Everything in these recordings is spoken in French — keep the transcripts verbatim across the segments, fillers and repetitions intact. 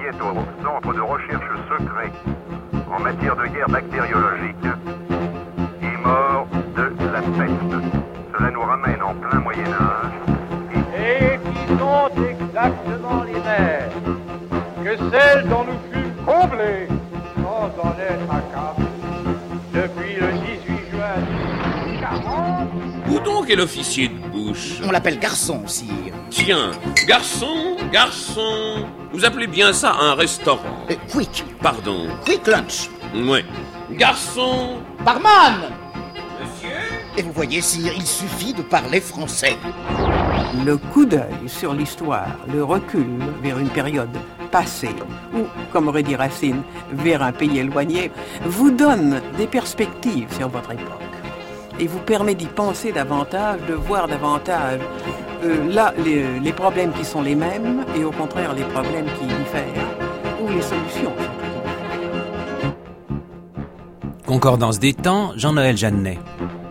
est au centre de recherche secret en matière de guerre bactériologique et mort de la peste. Cela nous ramène en plein Moyen-Âge. Et qui sont exactement les mêmes que celles dont nous fûmes comblés sans en être accablés depuis le dix-huit juin mille huit cent quarante. Où donc est l'officier de bouche? On l'appelle garçon, sire. Tiens, garçon, garçon. Vous appelez bien ça un restaurant? Euh, quick. Pardon. Quick lunch. Ouais. Garçon. Barman. Monsieur. Et vous voyez, sire, il suffit de parler français. Le coup d'œil sur l'histoire, le recul vers une période passée, ou, comme aurait dit Racine, vers un pays éloigné, vous donne des perspectives sur votre époque et vous permet d'y penser davantage, de voir davantage euh, là les, les problèmes qui sont les mêmes et au contraire les problèmes qui diffèrent ou les solutions. Concordance des temps, Jean-Noël Jeannet.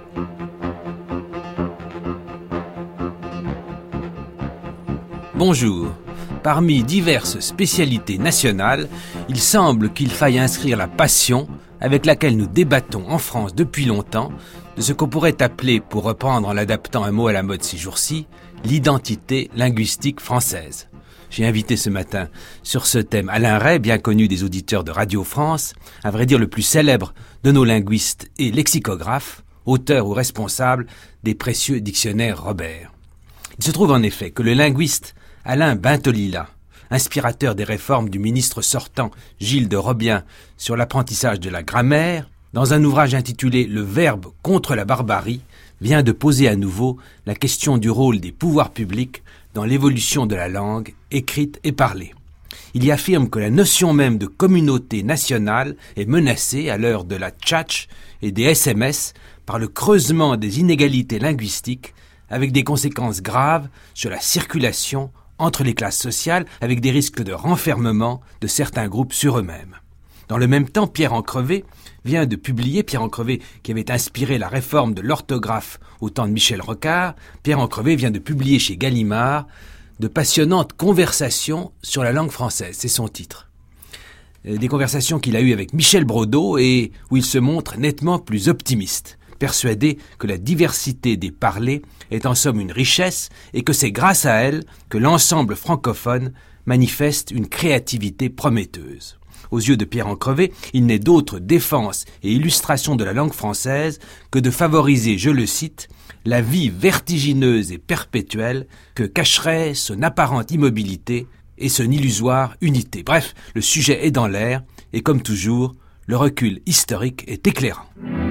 Bonjour. Parmi diverses spécialités nationales, il semble qu'il faille inscrire la passion avec laquelle nous débattons en France depuis longtemps de ce qu'on pourrait appeler, pour reprendre en l'adaptant un mot à la mode ces jours-ci, l'identité linguistique française. J'ai invité ce matin sur ce thème Alain Ray, bien connu des auditeurs de Radio France, à vrai dire le plus célèbre de nos linguistes et lexicographes, auteur ou responsable des précieux dictionnaires Robert. Il se trouve en effet que le linguiste Alain Bintolila, inspirateur des réformes du ministre sortant Gilles de Robien sur l'apprentissage de la grammaire, dans un ouvrage intitulé « Le verbe contre la barbarie », vient de poser à nouveau la question du rôle des pouvoirs publics dans l'évolution de la langue, écrite et parlée. Il y affirme que la notion même de communauté nationale est menacée à l'heure de la tchatch et des S M S par le creusement des inégalités linguistiques, avec des conséquences graves sur la circulation entre les classes sociales, avec des risques de renfermement de certains groupes sur eux-mêmes. Dans le même temps, Pierre Encrevé vient de publier, Pierre Encrevé qui avait inspiré la réforme de l'orthographe au temps de Michel Rocard, Pierre Encrevé vient de publier chez Gallimard de passionnantes conversations sur la langue française, c'est son titre. Des conversations qu'il a eues avec Michel Brodeau et où il se montre nettement plus optimiste, persuadé que la diversité des parlers est en somme une richesse et que c'est grâce à elle que l'ensemble francophone manifeste une créativité prometteuse. Aux yeux de Pierre Encrevé, il n'est d'autre défense et illustration de la langue française que de favoriser, je le cite, la vie vertigineuse et perpétuelle que cacherait son apparente immobilité et son illusoire unité. Bref, le sujet est dans l'air et comme toujours, le recul historique est éclairant.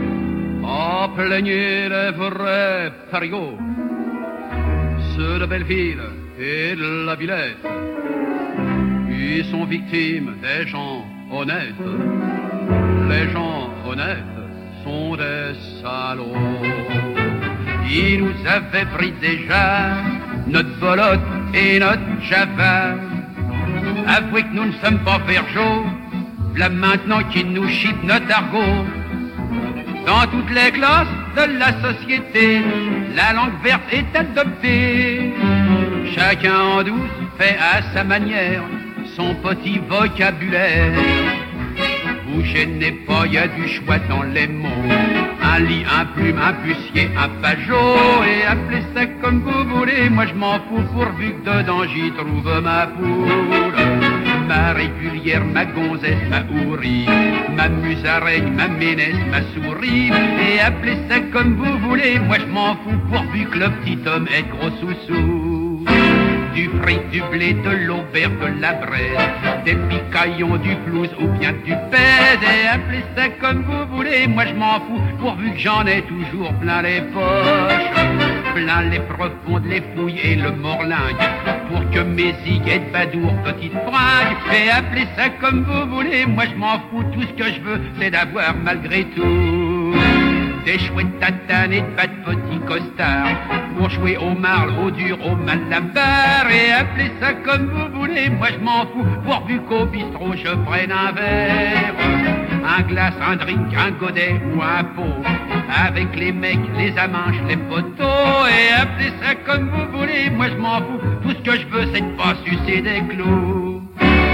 En plaignez les vrais parigots, ceux de Belleville et de la Villette. Ils sont victimes des gens honnêtes. Les gens honnêtes sont des salauds. Ils nous avaient pris déjà notre bolotte et notre java. Avouez que nous ne sommes pas vergeaux, là maintenant qu'ils nous chipent notre argot. Dans toutes les classes de la société, la langue verte est adoptée. Chacun en douce fait à sa manière son petit vocabulaire. Vous gênez pas, y a du choix dans les mots. Un lit, un plume, un pucier, un pajot. Et appelez ça comme vous voulez, moi je m'en fous pourvu que dedans j'y trouve ma poule. Ma régulière, ma gonzesse, ma hourie, ma musaraigne, ma ménesse, ma souris. Et appelez ça comme vous voulez, moi je m'en fous pourvu que le petit homme ait gros sous-sous. Du fric, du blé, de l'auberge, de la braise, des picaillons, du flouze ou bien du pèse. Et appelez ça comme vous voulez, moi je m'en fous, pourvu que j'en ai toujours plein les poches. Plein les profondes, les fouilles et le morlingue, pour que mes ziguettes badours, petites fringues. Et appelez ça comme vous voulez, moi je m'en fous, tout ce que je veux c'est d'avoir malgré tout des chouettes tatanes et de bas de petits costards pour jouer au marle, au dur, au malabar. Et appelez ça comme vous voulez, moi je m'en fous, pourvu qu'au bistrot je prenne un verre, un glace, un drink, un godet ou un pot, avec les mecs, les amanches, les poteaux. Et appelez ça comme vous voulez, moi je m'en fous, tout ce que je veux c'est de pas sucer des clous.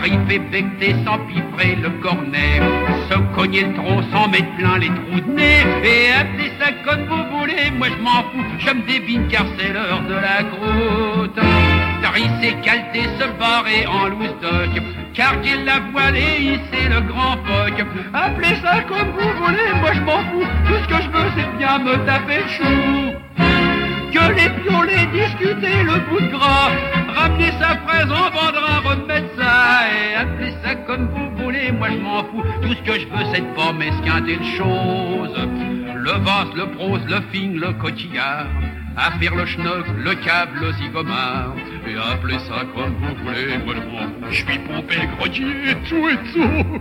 arriver becter, s'empiffrer le cornet, se cogner le tronc, s'en mettre plein les trous de nez, et appelez ça comme vous voulez, moi je m'en fous, je me débine car c'est l'heure de la croûte. Trisser, calter, se barrer en loustoc, carguer la voile et hisser le grand foc. Appelez ça comme vous voulez, moi je m'en fous, tout ce que je veux c'est bien me taper le chou. Que les piolets discuter le bout de gras, ramener sa fraise en vendra, remettre ça, et appelez ça comme vous voulez, moi je m'en fous, tout ce que je veux c'est de pas m'esquinter de choses. Le vase, le prose, le figne, le cotillard, à faire le schnock, le cave, le zigomard, et appelez ça comme vous voulez, moi je m'en fous, je suis pompé, grenier, tout et tout.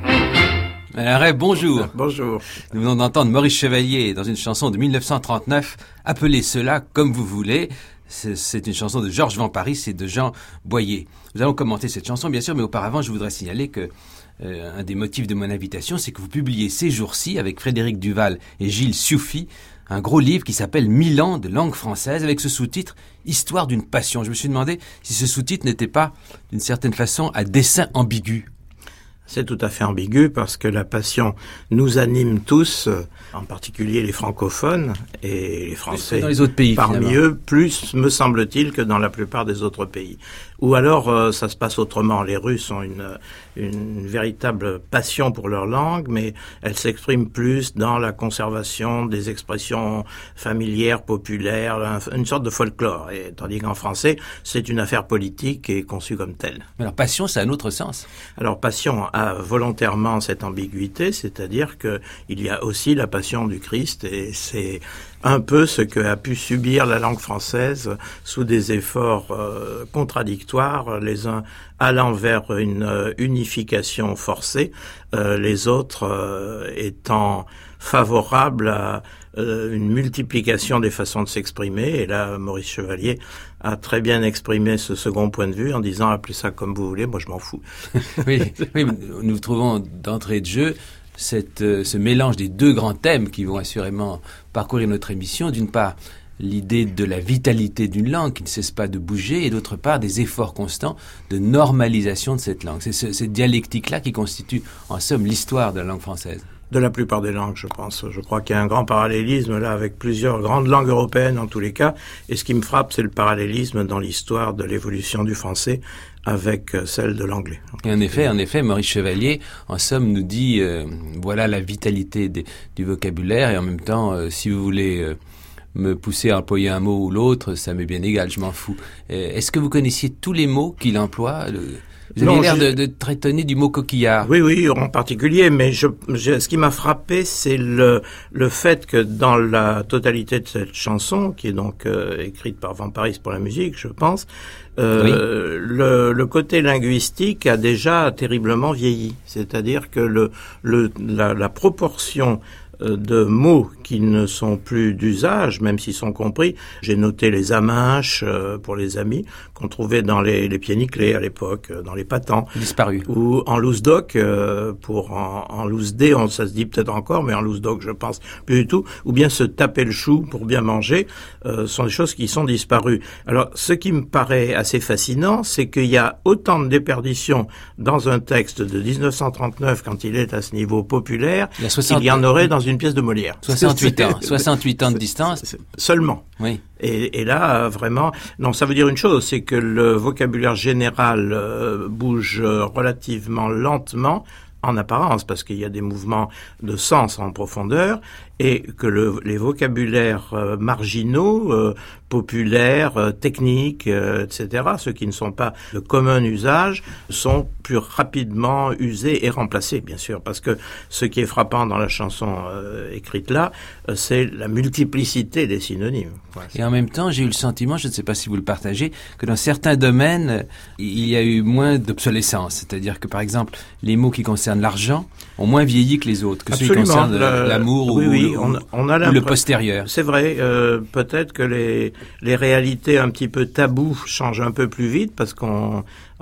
Arrêt, bonjour. Bonjour. Nous venons d'entendre Maurice Chevalier dans une chanson de dix-neuf cent trente-neuf, Appelez cela comme vous voulez. C'est, c'est une chanson de Georges Van Paris et de Jean Boyer. Nous allons commenter cette chanson, bien sûr, mais auparavant, je voudrais signaler que euh, un des motifs de mon invitation, c'est que vous publiez ces jours-ci, avec Frédéric Duval et Gilles Sioufi, un gros livre qui s'appelle Mille ans de langue française, avec ce sous-titre « Histoire d'une passion ». Je me suis demandé si ce sous-titre n'était pas, d'une certaine façon, à dessein ambigu. C'est tout à fait ambigu parce que la passion nous anime tous, en particulier les francophones et les Français. Dans les autres pays, parmi finalement. eux, plus me semble-t-il que dans la plupart des autres pays. Ou alors euh, ça se passe autrement. Les Russes ont une, une véritable passion pour leur langue, mais elle s'exprime plus dans la conservation des expressions familières, populaires, une sorte de folklore. Et, tandis qu'en français, c'est une affaire politique et conçue comme telle. Mais alors passion, c'est un autre sens. Alors passion a volontairement cette ambiguïté, c'est-à-dire que il y a aussi la passion du Christ, et c'est un peu ce que a pu subir la langue française sous des efforts euh, contradictoires, les uns allant vers une euh, unification forcée, euh, les autres euh, étant favorables à euh, une multiplication des façons de s'exprimer. Et là, Maurice Chevalier a très bien exprimé ce second point de vue en disant « appelez ça comme vous voulez, moi je m'en fous ». oui, oui, nous trouvons d'entrée de jeu cette, euh, ce mélange des deux grands thèmes qui vont assurément parcourir notre émission. D'une part, l'idée de la vitalité d'une langue qui ne cesse pas de bouger, et d'autre part, des efforts constants de normalisation de cette langue. C'est ce, cette dialectique-là qui constitue, en somme, l'histoire de la langue française. De la plupart des langues, je pense. Je crois qu'il y a un grand parallélisme là avec plusieurs grandes langues européennes en tous les cas. Et ce qui me frappe, c'est le parallélisme dans l'histoire de l'évolution du français avec celle de l'anglais. Et en effet, en effet, Maurice Chevalier, en somme, nous dit euh, voilà la vitalité des, du vocabulaire, et en même temps, euh, si vous voulez euh, me pousser à employer un mot ou l'autre, ça m'est bien égal, je m'en fous. Euh, est-ce que vous connaissiez tous les mots qu'il emploie? Le... Vous avez l'air de, de très étonné du mot coquillard. Oui, oui, en particulier, mais je, je, ce qui m'a frappé, c'est le, le fait que dans la totalité de cette chanson, qui est donc euh, écrite par Van Paris pour la musique, je pense, euh, oui. le, le côté linguistique a déjà terriblement vieilli. C'est-à-dire que le, le, la, la proportion de mots qui ne sont plus d'usage, même s'ils sont compris. J'ai noté les aminches euh, pour les amis qu'on trouvait dans les, les pieds nickelés à l'époque, euh, dans les patents. Disparu. Ou en loose doc, euh, pour en, en loose dé, on, ça se dit peut-être encore, mais en loose doc, je pense plus du tout. Ou bien se taper le chou pour bien manger, euh, sont des choses qui sont disparues. Alors, ce qui me paraît assez fascinant, c'est qu'il y a autant de déperditions dans un texte de dix-neuf cent trente-neuf, quand il est à ce niveau populaire, il y, soixante... qu'il y en aurait dans une pièce de Molière. soixante-huit ans, soixante-huit ans de distance. C'est, c'est, seulement. Oui. Et, et là, vraiment, non, ça veut dire une chose, c'est que le vocabulaire général euh, bouge relativement lentement, en apparence, parce qu'il y a des mouvements de sens en profondeur, et que le, les vocabulaires euh, marginaux, euh, populaires, euh, techniques, euh, et cetera, ceux qui ne sont pas de commun usage, sont plus rapidement usés et remplacés, bien sûr, parce que ce qui est frappant dans la chanson euh, écrite là, euh, c'est la multiplicité des synonymes. Ouais, et en même temps, j'ai eu le sentiment, je ne sais pas si vous le partagez, que dans certains domaines, il y a eu moins d'obsolescence, c'est-à-dire que, par exemple, les mots qui concernent l'argent ont moins vieilli que les autres, que Absolument. Ceux qui concernent le, l'amour oui, ou, oui, le, on, on a ou le postérieur. C'est vrai, euh, peut-être que les, les réalités un petit peu tabous changent un peu plus vite parce qu'on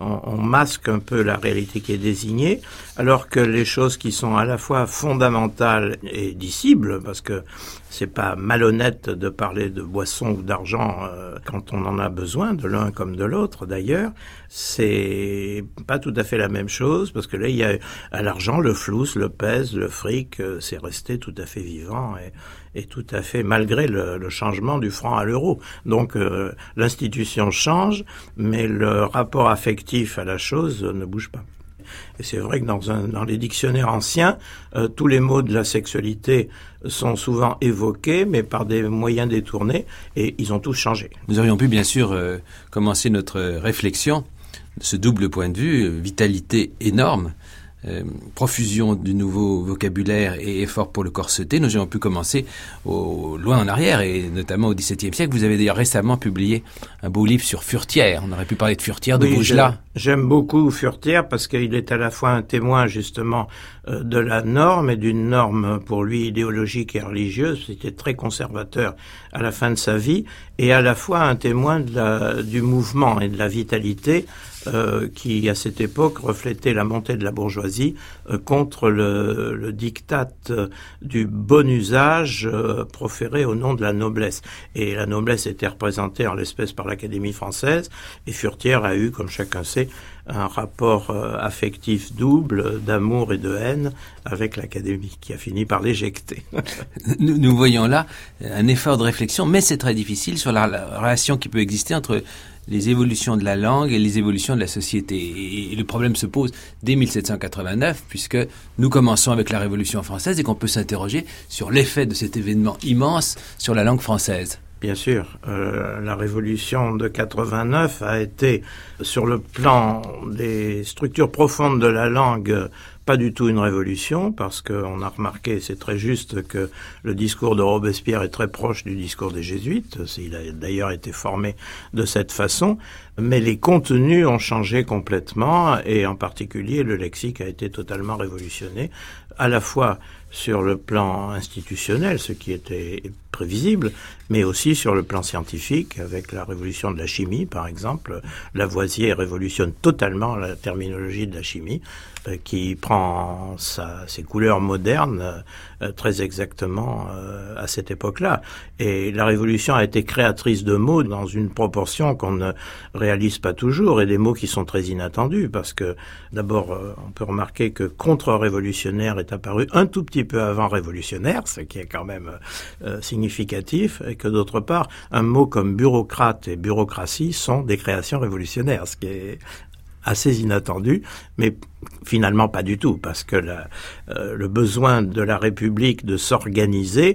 on, on masque un peu la réalité qui est désignée, alors que les choses qui sont à la fois fondamentales et dissibles, parce que c'est pas malhonnête de parler de boissons ou d'argent euh, quand on en a besoin, de l'un comme de l'autre d'ailleurs, c'est pas tout à fait la même chose, parce que là il y a à l'argent, le flous, le pèse, le fric, euh, c'est resté tout à fait vivant et, et tout à fait malgré le, le changement du franc à l'euro. Donc euh, l'institution change, mais le rapport affectif à la chose ne bouge pas. Et c'est vrai que dans, un, dans les dictionnaires anciens, euh, tous les mots de la sexualité sont souvent évoqués, mais par des moyens détournés, et ils ont tous changé. Nous aurions pu bien sûr euh, commencer notre réflexion de ce double point de vue, euh, vitalité énorme, euh, profusion du nouveau vocabulaire et effort pour le corseter. Nous aurions pu commencer au, loin en arrière, et notamment au dix-septième siècle. Vous avez d'ailleurs récemment publié un beau livre sur Furetière. On aurait pu parler de Furetière, de oui, Bougelat. J'aime beaucoup Furetière parce qu'il est à la fois un témoin justement euh, de la norme et d'une norme pour lui idéologique et religieuse. C'était très conservateur à la fin de sa vie, et à la fois un témoin de la, du mouvement et de la vitalité euh, qui à cette époque reflétait la montée de la bourgeoisie euh, contre le, le diktat euh, du bon usage euh, proféré au nom de la noblesse. Et la noblesse était représentée en l'espèce par l'Académie française, et Furetière a eu, comme chacun sait, un rapport euh, affectif double d'amour et de haine avec l'Académie, qui a fini par l'éjecter. nous, nous voyons là un effort de réflexion, mais c'est très difficile sur la, la relation qui peut exister entre les évolutions de la langue et les évolutions de la société. Et, et le problème se pose dès mille sept cent quatre-vingt-neuf, puisque nous commençons avec la Révolution française et qu'on peut s'interroger sur l'effet de cet événement immense sur la langue française. Bien sûr, euh, la Révolution de quatre-vingt-neuf a été, sur le plan des structures profondes de la langue, pas du tout une révolution, parce qu'on a remarqué, c'est très juste, que le discours de Robespierre est très proche du discours des Jésuites. Il a d'ailleurs été formé de cette façon, mais les contenus ont changé complètement, et en particulier le lexique a été totalement révolutionné, à la fois sur le plan institutionnel, ce qui était prévisible, mais aussi sur le plan scientifique, avec la révolution de la chimie, par exemple. Lavoisier révolutionne totalement la terminologie de la chimie, euh, qui prend sa, ses couleurs modernes euh, très exactement euh, à cette époque-là. Et la révolution a été créatrice de mots dans une proportion qu'on ne réalise pas toujours, et des mots qui sont très inattendus, parce que d'abord, euh, on peut remarquer que contre-révolutionnaire est apparu un tout petit peu avant révolutionnaire, ce qui est quand même euh, significatif, et que d'autre part, un mot comme bureaucrate et bureaucratie sont des créations révolutionnaires, ce qui est assez inattendu, mais finalement pas du tout, parce que la, euh, le besoin de la République de s'organiser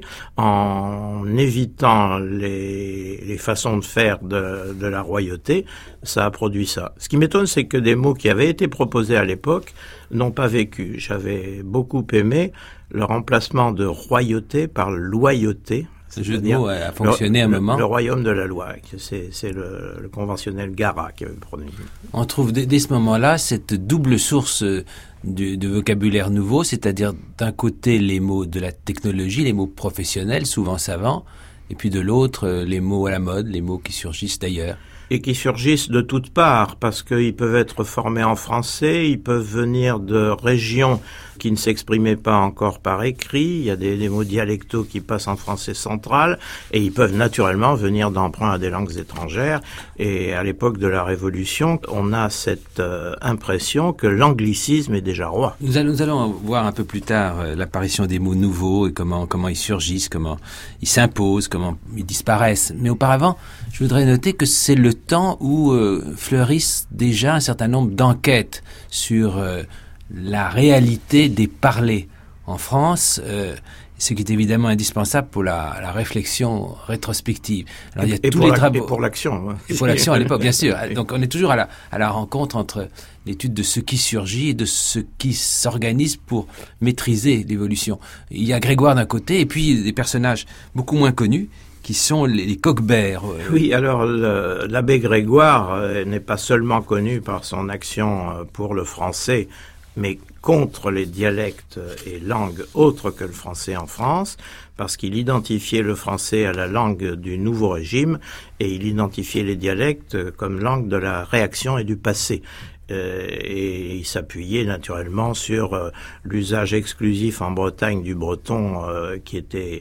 en évitant les, les façons de faire de, de la royauté, ça a produit ça. Ce qui m'étonne, c'est que des mots qui avaient été proposés à l'époque n'ont pas vécu. J'avais beaucoup aimé le remplacement de royauté par loyauté. Ce jeu de mots a fonctionné le, un le, moment. Le royaume de la loi, c'est, c'est le, le conventionnel Garat qui avait produit. On trouve dès, dès ce moment-là cette double source de, de vocabulaire nouveau, c'est-à-dire d'un côté les mots de la technologie, les mots professionnels, souvent savants, et puis de l'autre les mots à la mode, les mots qui surgissent d'ailleurs. Et qui surgissent de toutes parts, parce qu'ils peuvent être formés en français, ils peuvent venir de régions qui ne s'exprimaient pas encore par écrit, il y a des, des mots dialectaux qui passent en français central, et ils peuvent naturellement venir d'emprunts à des langues étrangères, et à l'époque de la Révolution, on a cette euh, impression que l'anglicisme est déjà roi. Nous allons, nous allons voir un peu plus tard euh, l'apparition des mots nouveaux, et comment, comment ils surgissent, comment ils s'imposent, comment ils disparaissent, mais auparavant, je voudrais noter que c'est le temps où euh, fleurissent déjà un certain nombre d'enquêtes sur euh, la réalité des parlers en France, euh, ce qui est évidemment indispensable pour la, la réflexion rétrospective. Alors, et, il y a et, tous pour les la, travaux, et pour l'action. Hein. Et pour l'action à l'époque, bien sûr. Donc on est toujours à la, à la rencontre entre l'étude de ce qui surgit et de ce qui s'organise pour maîtriser l'évolution. Il y a Grégoire d'un côté et puis des personnages beaucoup moins connus qui sont les, les coqbert. Oui, alors le, l'abbé Grégoire euh, n'est pas seulement connu par son action euh, pour le français, mais contre les dialectes et langues autres que le français en France, parce qu'il identifiait le français à la langue du nouveau régime et il identifiait les dialectes comme langue de la réaction et du passé. Euh, et il s'appuyait naturellement sur euh, l'usage exclusif en Bretagne du breton euh, qui était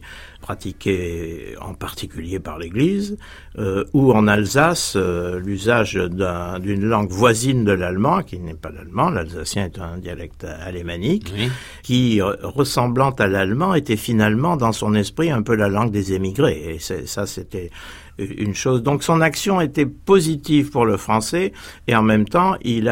pratiqué en particulier par l'Église, euh, ou en Alsace, euh, l'usage d'un, d'une langue voisine de l'allemand, qui n'est pas l'allemand, l'alsacien est un dialecte alémanique, oui. qui, euh, ressemblant à l'allemand, était finalement dans son esprit un peu la langue des émigrés. Et c'est, ça, c'était une chose. Donc son action était positive pour le français, et en même temps, il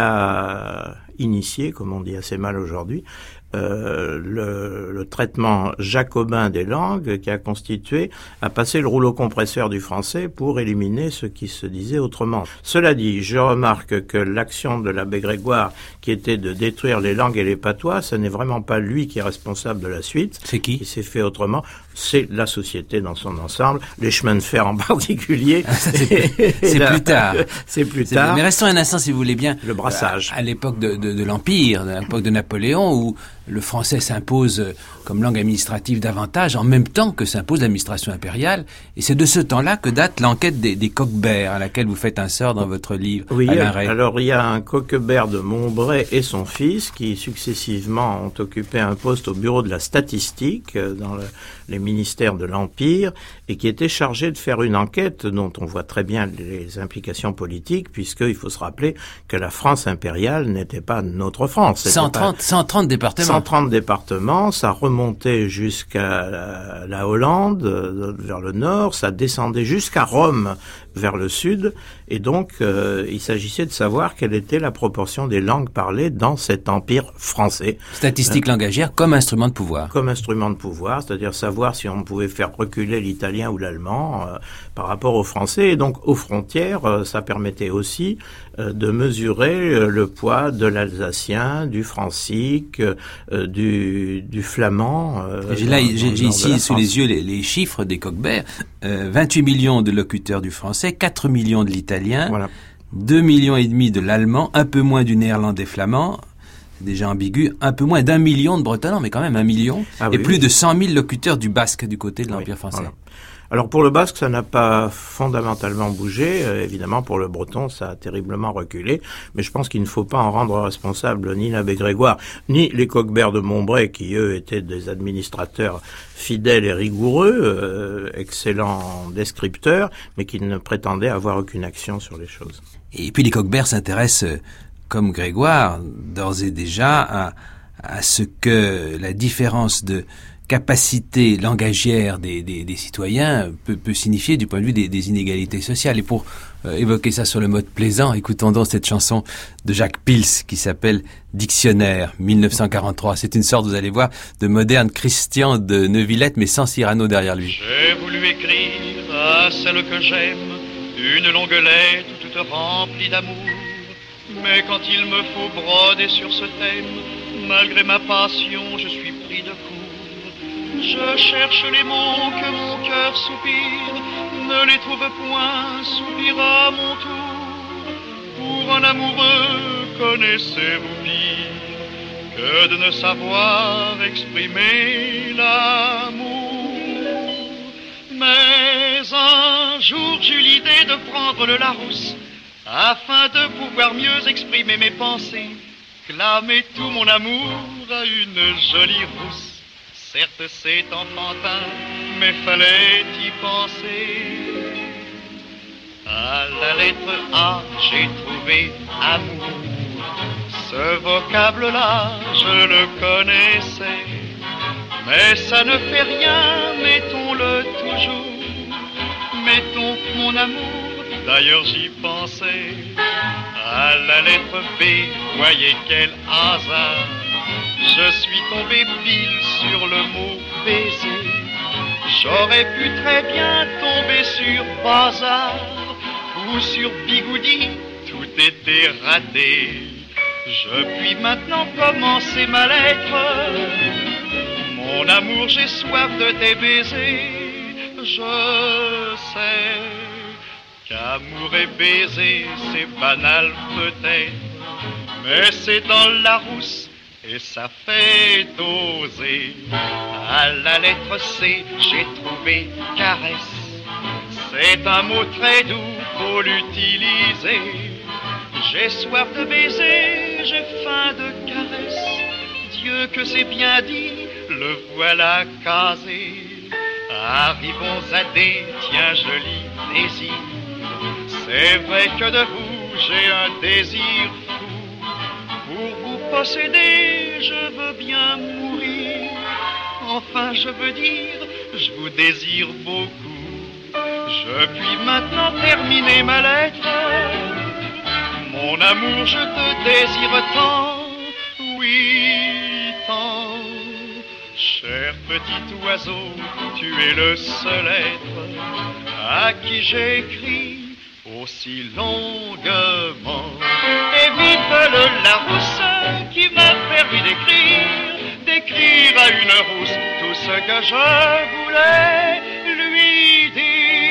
a initié, comme on dit assez mal aujourd'hui, Euh, le, le traitement jacobin des langues qui a constitué à passer le rouleau compresseur du français pour éliminer ce qui se disait autrement. Cela dit, je remarque que l'action de l'abbé Grégoire, qui était de détruire les langues et les patois, ce n'est vraiment pas lui qui est responsable de la suite. C'est qui ? Il s'est fait autrement. C'est la société dans son ensemble, les chemins de fer en particulier. Ah, ça, c'est et, c'est et plus la, tard. C'est plus c'est, tard. Mais restons un instant, si vous voulez bien. Le brassage. À, à l'époque de, de, de l'Empire, à l'époque de Napoléon, où le français s'impose comme langue administrative davantage, en même temps que s'impose l'administration impériale. Et c'est de ce temps-là que date l'enquête des, des coqbert, à laquelle vous faites un sort dans votre livre. Oui, Alain Rey. Alors il y a un coquebert de Montbray et son fils qui successivement ont occupé un poste au bureau de la statistique dans le, les ministères de l'Empire et qui étaient chargés de faire une enquête dont on voit très bien les implications politiques, puisqu'il faut se rappeler que la France impériale n'était pas notre France. cent trente, pas... cent trente départements. cent trente départements, ça remontait jusqu'à la, la Hollande, vers le nord, ça descendait jusqu'à Rome, vers le sud, et donc euh, il s'agissait de savoir quelle était la proportion des langues parlées dans cet empire français. Statistique euh, langagière comme instrument de pouvoir. Comme instrument de pouvoir, c'est-à-dire savoir si on pouvait faire reculer l'italien ou l'allemand euh, par rapport au français, et donc aux frontières, euh, ça permettait aussi euh, de mesurer euh, le poids de l'alsacien, du francique, euh, du, du flamand. Euh, j'ai là, dans, j'ai, dans j'ai ici sous les yeux les, les chiffres des coqbert, euh, vingt-huit millions de locuteurs du français, quatre millions de l'italien, voilà. deux millions et demi de l'allemand, un peu moins du néerlandais flamand, c'est déjà ambigu, un peu moins d'un million de bretons, mais quand même un million, ah, et oui, plus oui. de cent mille locuteurs du basque du côté de l'Empire oui, français. Voilà. Alors pour le basque, ça n'a pas fondamentalement bougé. Euh, évidemment, pour le breton, ça a terriblement reculé. Mais je pense qu'il ne faut pas en rendre responsable ni l'abbé Grégoire, ni les coqbert de Montbray, qui eux étaient des administrateurs fidèles et rigoureux, euh, excellents descripteurs, mais qui ne prétendaient avoir aucune action sur les choses. Et puis les coqbert s'intéressent, comme Grégoire, d'ores et déjà à, à ce que la différence de capacité langagière des, des, des citoyens peut, peut signifier du point de vue des, des inégalités sociales. Et pour euh, évoquer ça sur le mode plaisant, écoutons donc cette chanson de Jacques Pils qui s'appelle Dictionnaire, dix-neuf cent quarante-trois. C'est une sorte, vous allez voir, de moderne Christian de Neuvillette, mais sans Cyrano derrière lui. J'ai voulu écrire à celle que j'aime une longue lettre toute remplie d'amour, mais quand il me faut broder sur ce thème, malgré ma passion, je suis pris de court. Je cherche les mots que mon cœur soupire, ne les trouve point, soupire à mon tour. Pour un amoureux, connaissez-vous pire que de ne savoir exprimer l'amour? Mais un jour j'eus l'idée de prendre le Larousse, afin de pouvoir mieux exprimer mes pensées, clamer tout mon amour à une jolie rousse. Certes c'est enfantin, mais fallait y penser. À la lettre A, j'ai trouvé amour. Ce vocable-là, je le connaissais. Mais ça ne fait rien, mettons-le toujours. Mettons mon amour, d'ailleurs j'y pensais. À la lettre B, voyez quel hasard. Je suis tombé pile sur le mot baiser. J'aurais pu très bien tomber sur bazar ou sur bigoudi, tout était raté. Je puis maintenant commencer ma lettre. Mon amour, j'ai soif de tes baisers. Je sais qu'amour et baiser, c'est banal peut-être, mais c'est dans la Larousse et ça fait doser. À la lettre C, j'ai trouvé caresse. C'est un mot très doux, faut l'utiliser. J'ai soif de baisers, j'ai faim de caresses. Dieu que c'est bien dit, le voilà casé. Arrivons à des tiens jolis désirs. C'est vrai que de vous j'ai un désir fou. Pour vous posséder, je veux bien mourir. Enfin, je veux dire, je vous désire beaucoup. Je puis maintenant terminer ma lettre. Mon amour, je te désire tant, oui, tant. Cher petit oiseau, tu es le seul être à qui j'écris aussi longuement. Et vive le Larousse qui m'a permis d'écrire, d'écrire à une rousse tout ce que je voulais lui dire.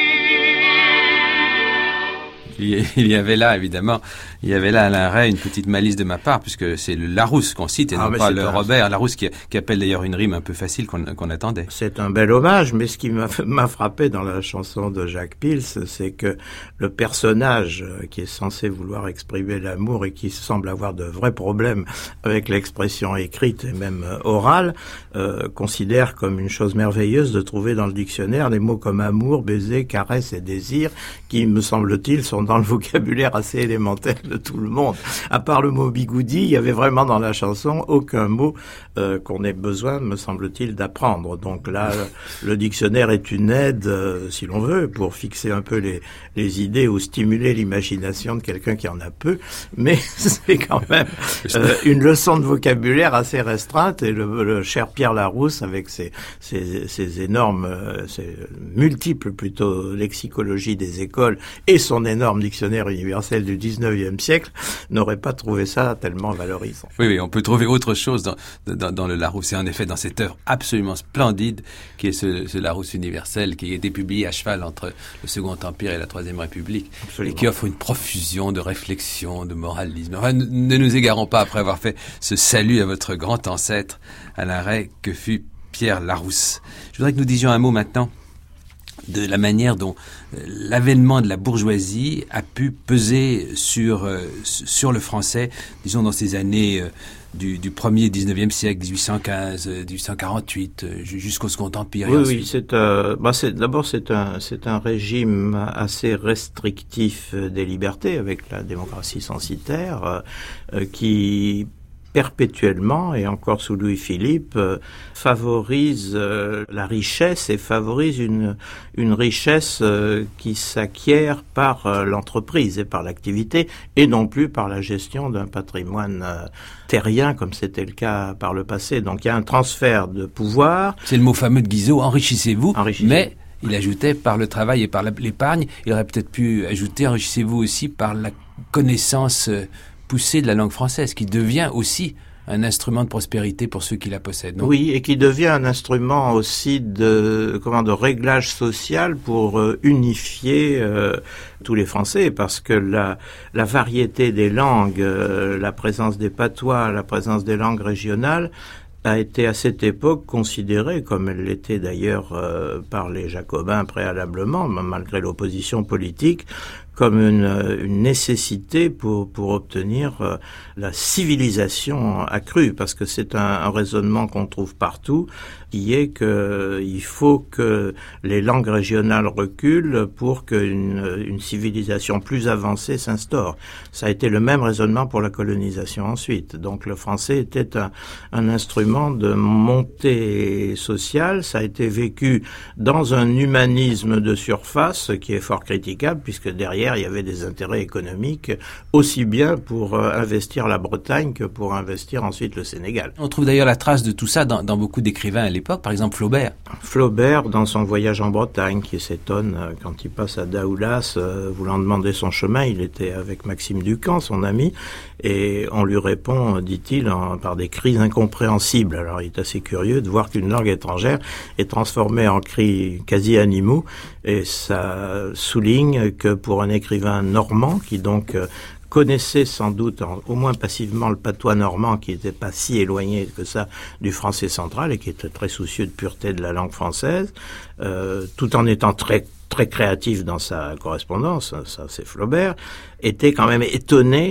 Il y avait là, évidemment, il y avait là, Alain Rey, une petite malice de ma part, puisque c'est le Larousse qu'on cite et ah, non pas le un... Robert Larousse qui, qui appelle d'ailleurs une rime un peu facile qu'on, qu'on attendait. C'est un bel hommage, mais ce qui m'a, m'a frappé dans la chanson de Jacques Pils, c'est que le personnage qui est censé vouloir exprimer l'amour et qui semble avoir de vrais problèmes avec l'expression écrite et même orale, euh, considère comme une chose merveilleuse de trouver dans le dictionnaire des mots comme amour, baiser, caresse et désir, qui, me semble-t-il, sont dans le vocabulaire assez élémentaire de tout le monde. À part le mot bigoudi, il y avait vraiment dans la chanson aucun mot euh, qu'on ait besoin, me semble-t-il, d'apprendre. Donc là, le dictionnaire est une aide, euh, si l'on veut, pour fixer un peu les, les idées ou stimuler l'imagination de quelqu'un qui en a peu, mais c'est quand même euh, une leçon de vocabulaire assez restreinte, et le, le cher Pierre Larousse, avec ses, ses, ses énormes, euh, ses multiples plutôt lexicologies des écoles et son énorme dictionnaire universel du dix-neuvième siècle, n'aurait pas trouvé ça tellement valorisant. Oui, oui, on peut trouver autre chose dans, dans, dans le Larousse, et en effet dans cette œuvre absolument splendide qui est ce, ce Larousse universel qui a été publié à cheval entre le Second Empire et la Troisième République. Absolument. Et qui offre une profusion de réflexion, de moralisme. Enfin, ne, ne nous égarons pas après avoir fait ce salut à votre grand ancêtre, Alain Rey, que fut Pierre Larousse. Je voudrais que nous disions un mot maintenant de la manière dont l'avènement de la bourgeoisie a pu peser sur euh, sur le français, disons dans ces années euh, du, du premier dix-neuvième siècle, dix-huit cent quinze, dix-huit cent quarante-huit, euh, jusqu'au Second Empire. Oui, oui, c'est, euh, bah c'est d'abord c'est un c'est un régime assez restrictif des libertés avec la démocratie censitaire euh, qui perpétuellement, et encore sous Louis-Philippe, euh, favorise euh, la richesse et favorise une une richesse euh, qui s'acquiert par euh, l'entreprise et par l'activité, et non plus par la gestion d'un patrimoine euh, terrien, comme c'était le cas par le passé. Donc il y a un transfert de pouvoir. C'est le mot fameux de Guizot, enrichissez-vous, enrichissez-vous. Mais il ajoutait par le travail et par l'épargne, il aurait peut-être pu ajouter enrichissez-vous aussi par la connaissance euh, poussée de la langue française, qui devient aussi un instrument de prospérité pour ceux qui la possèdent. Non ? Oui, et qui devient un instrument aussi de comment de réglage social pour euh, unifier euh, tous les Français, parce que la la variété des langues, euh, la présence des patois, la présence des langues régionales a été à cette époque considérée, comme elle l'était d'ailleurs euh, par les Jacobins préalablement, malgré l'opposition politique, comme une, une nécessité pour pour obtenir euh, la civilisation accrue, parce que c'est un, un raisonnement qu'on trouve partout, qui est que il faut que les langues régionales reculent pour qu'une une civilisation plus avancée s'instaure. Ça a été le même raisonnement pour la colonisation ensuite. Donc le français était un, un instrument de montée sociale. Ça a été vécu dans un humanisme de surface qui est fort critiquable, puisque derrière il y avait des intérêts économiques aussi bien pour euh, investir la Bretagne que pour investir ensuite le Sénégal. On trouve d'ailleurs la trace de tout ça dans, dans beaucoup d'écrivains à l'époque, par exemple Flaubert. Flaubert, dans son voyage en Bretagne, qui s'étonne euh, quand il passe à Daoulas, euh, voulant demander son chemin, il était avec Maxime Ducamp, son ami, et on lui répond, dit-il, en, par des cris incompréhensibles. Alors il est assez curieux de voir qu'une langue étrangère est transformée en cris quasi animaux, et ça souligne que pour un écrivain normand, qui donc euh, connaissait sans doute, en, au moins passivement, le patois normand, qui n'était pas si éloigné que ça du français central, et qui était très soucieux de pureté de la langue française, euh, tout en étant très très créatif dans sa correspondance, ça c'est Flaubert, était quand même étonné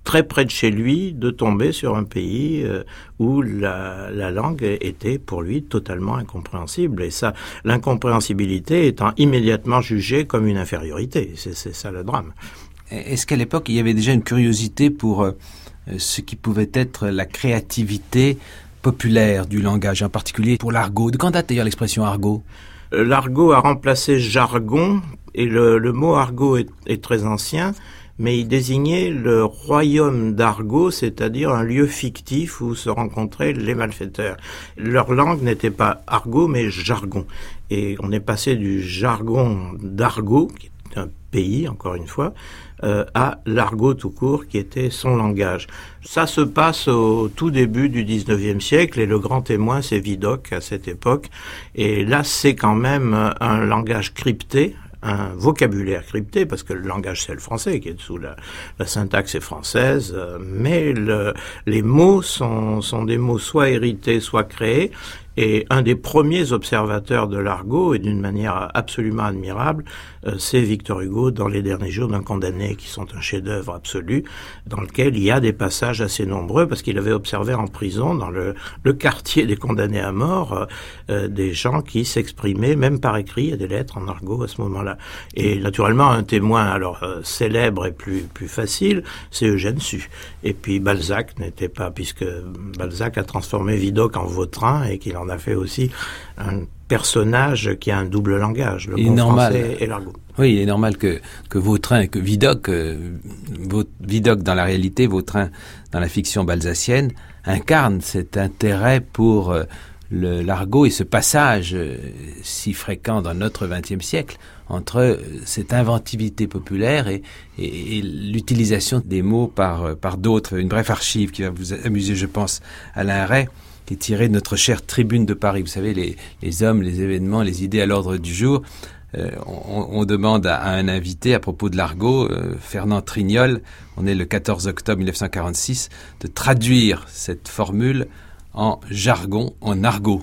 très près de chez lui, de tomber sur un pays euh, où la, la langue était pour lui totalement incompréhensible. Et ça, l'incompréhensibilité étant immédiatement jugée comme une infériorité. C'est, c'est ça le drame. Est-ce qu'à l'époque, il y avait déjà une curiosité pour euh, ce qui pouvait être la créativité populaire du langage, en particulier pour l'argot? De quand date d'ailleurs l'expression argot? L'argot a remplacé jargon, et le, le mot argot est, est très ancien, mais il désignait le royaume d'Argot, c'est-à-dire un lieu fictif où se rencontraient les malfaiteurs. Leur langue n'était pas argot, mais jargon. Et on est passé du jargon d'Argot, qui est un pays, encore une fois, euh, à l'argot tout court, qui était son langage. Ça se passe au tout début du dix-neuvième siècle, et le grand témoin, c'est Vidocq, à cette époque. Et là, c'est quand même un langage crypté, un vocabulaire crypté, parce que le langage c'est le français qui est dessous, la, la syntaxe est française, euh, mais le, les mots sont, sont des mots soit hérités, soit créés, et un des premiers observateurs de l'argot, et d'une manière absolument admirable, euh, c'est Victor Hugo dans Les Derniers Jours d'un Condamné, qui sont un chef-d'œuvre absolu, dans lequel il y a des passages assez nombreux, parce qu'il avait observé en prison, dans le, le quartier des condamnés à mort, euh, des gens qui s'exprimaient, même par écrit, il y a des lettres en argot à ce moment-là. Et naturellement, un témoin alors euh, célèbre et plus, plus facile, c'est Eugène Sue. Et puis Balzac n'était pas, puisque Balzac a transformé Vidocq en Vautrin, et qu'il en a fait aussi un personnage qui a un double langage, le bon normal. français et l'argot. Oui, il est normal que, que Vautrin et que Vidocq, euh, Vidocq dans la réalité, Vautrin dans la fiction balzacienne, incarnent cet intérêt pour euh, le, l'argot et ce passage euh, si fréquent dans notre vingtième siècle entre euh, cette inventivité populaire et, et, et l'utilisation des mots par, euh, par d'autres. Une brève archive qui va vous amuser, je pense, Alain Ray, qui est tiré de notre chère Tribune de Paris. Vous savez, les, les hommes, les événements, les idées à l'ordre du jour. Euh, on, on demande à, à un invité, à propos de l'argot, euh, Fernand Trignol, on est le quatorze octobre mille neuf cent quarante-six, de traduire cette formule en jargon, en argot.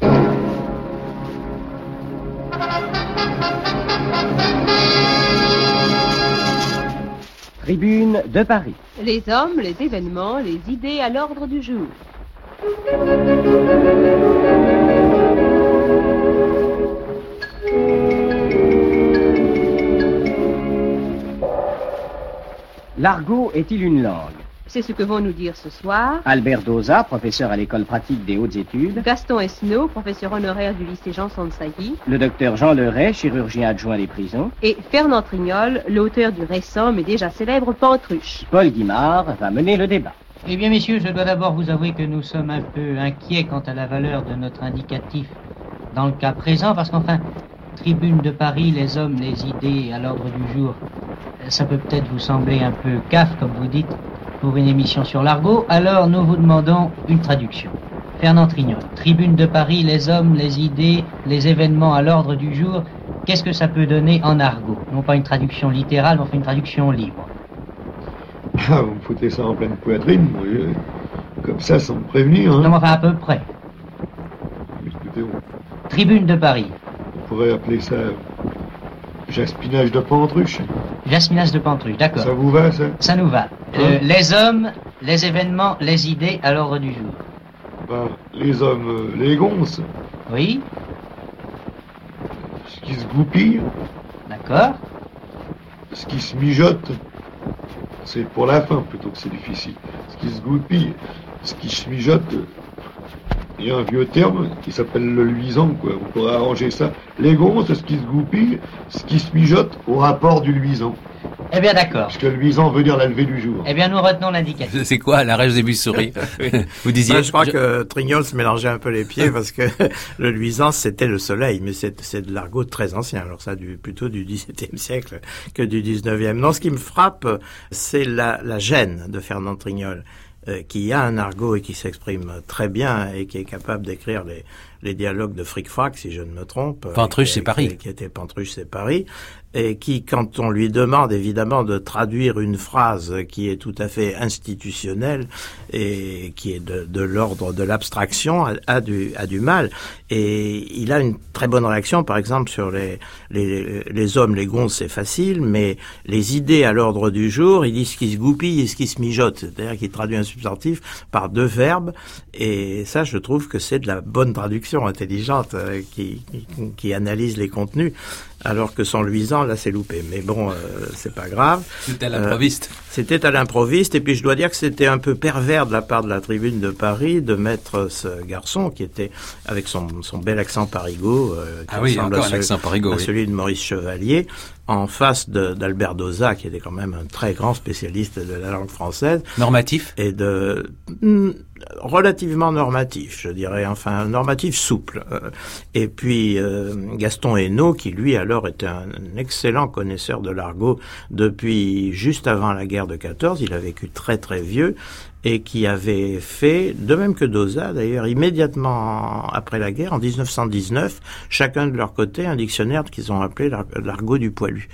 Tribune de Paris. Les hommes, les événements, les idées à l'ordre du jour. L'argot est-il une langue? C'est ce que vont nous dire ce soir Albert Dauzat, professeur à l'école pratique des hautes études. Gaston Esnault, professeur honoraire du lycée Jean-Sansailly. Le docteur Jean Leray, chirurgien adjoint des prisons. Et Fernand Trignol, l'auteur du récent mais déjà célèbre Pantruche. Paul Guimard va mener le débat. Eh bien, messieurs, je dois d'abord vous avouer que nous sommes un peu inquiets quant à la valeur de notre indicatif dans le cas présent, parce qu'enfin, Tribune de Paris, les hommes, les idées à l'ordre du jour, ça peut peut-être vous sembler un peu caf, comme vous dites, pour une émission sur l'argot, alors nous vous demandons une traduction. Fernand Trignol, Tribune de Paris, les hommes, les idées, les événements à l'ordre du jour, qu'est-ce que ça peut donner en argot? Non pas une traduction littérale, mais enfin une traduction libre. Ah, vous me foutez ça en pleine poitrine, moi, je... comme ça, sans me prévenir. Hein. Non, mais enfin, à peu près. Écoutez-moi. Tribune de Paris. On pourrait appeler ça jaspinage de Pantruche. Jaspinage de Pantruche, d'accord. Ça vous va, ça? Ça nous va. Hein? Euh, les hommes, les événements, les idées à l'ordre du jour. Ben, les hommes, euh, les gonces. Oui. Ce qui se goupille. D'accord. Ce qui se mijote. C'est pour la fin plutôt que c'est difficile. Ce qui se goupille, ce qui se mijote, il y a un vieux terme qui s'appelle le luisant, quoi. On pourrait arranger ça. Les gonces, ce qui se goupille, ce qui se mijote au rapport du luisant. Eh bien, d'accord. Parce que le luisant veut dire la levée du jour. Eh bien, nous retenons l'indicatif. C'est quoi, la rage des buisses-souris? Vous disiez... Ben, je crois je... que Trignol se mélangeait un peu les pieds parce que le luisant, c'était le soleil, mais c'est, c'est de l'argot très ancien. Alors ça, du, plutôt du dix-septième siècle que du dix-neuvième. Non, ce qui me frappe, c'est la, la gêne de Fernand Trignol, euh, qui a un argot et qui s'exprime très bien et qui est capable d'écrire les, les dialogues de Fric-Frac, si je ne me trompe. Pantruche, qui, c'est Paris. Qui, qui était Pantruche, c'est Paris. Et qui, quand on lui demande évidemment de traduire une phrase qui est tout à fait institutionnelle et qui est de, de l'ordre de l'abstraction, a, a, du, a du mal. Et il a une très bonne réaction, par exemple, sur les, les, les hommes, les gonzes, c'est facile, mais les idées à l'ordre du jour, il dit ce qui se goupille et ce qui se mijote. C'est-à-dire qu'il traduit un substantif par deux verbes. Et ça, je trouve que c'est de la bonne traduction intelligente euh, qui, qui, qui analyse les contenus. Alors que son luisant, là, c'est loupé. Mais bon, euh, c'est pas grave. C'était à l'improviste. Euh, c'était à l'improviste. Et puis, je dois dire que c'était un peu pervers de la part de la Tribune de Paris de mettre ce garçon qui était avec son, son bel accent parigot. Euh, qui ah oui, ressemble encore à un celui, accent parigot. à oui. celui de Maurice Chevalier, en face de, d'Albert Dauzat, qui était quand même un très grand spécialiste de la langue française. Normatif. Et de... Hmm, relativement normatif, je dirais, enfin normatif souple. Et puis euh, Gaston Hainaut, qui lui alors était un, un excellent connaisseur de l'argot depuis juste avant la guerre de quatorze, il a vécu très très vieux, et qui avait fait, de même que Dauzat d'ailleurs, immédiatement après la guerre, en dix-neuf cent dix-neuf, chacun de leur côté, un dictionnaire qu'ils ont appelé l'ar- l'argot du poilu.